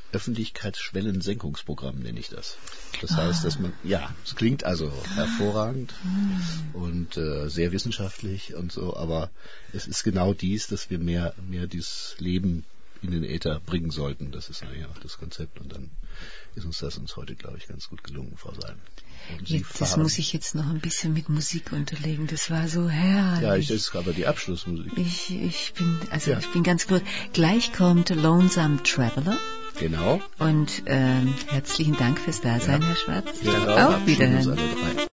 Öffentlichkeitsschwellensenkungsprogramm nenne ich das. Das ah. heißt, dass man, ja, es klingt also hervorragend ah. und äh, sehr wissenschaftlich und so, aber es ist genau dies, dass wir mehr, mehr dieses Leben in den Äther bringen sollten. Das ist eigentlich auch das Konzept und dann ist uns das uns heute, glaube ich, ganz gut gelungen, Frau Salm.
Jetzt, das muss ich jetzt noch ein bisschen mit Musik unterlegen. Das war so herrlich.
Ja, ich ist aber die Abschlussmusik.
Ich, ich bin, also ja. ich bin ganz gut. Gleich kommt Lonesome Traveler.
Genau.
Und ähm, herzlichen Dank fürs Dasein, ja. Herr Schwarz.
Ja,
auf Wiederhören.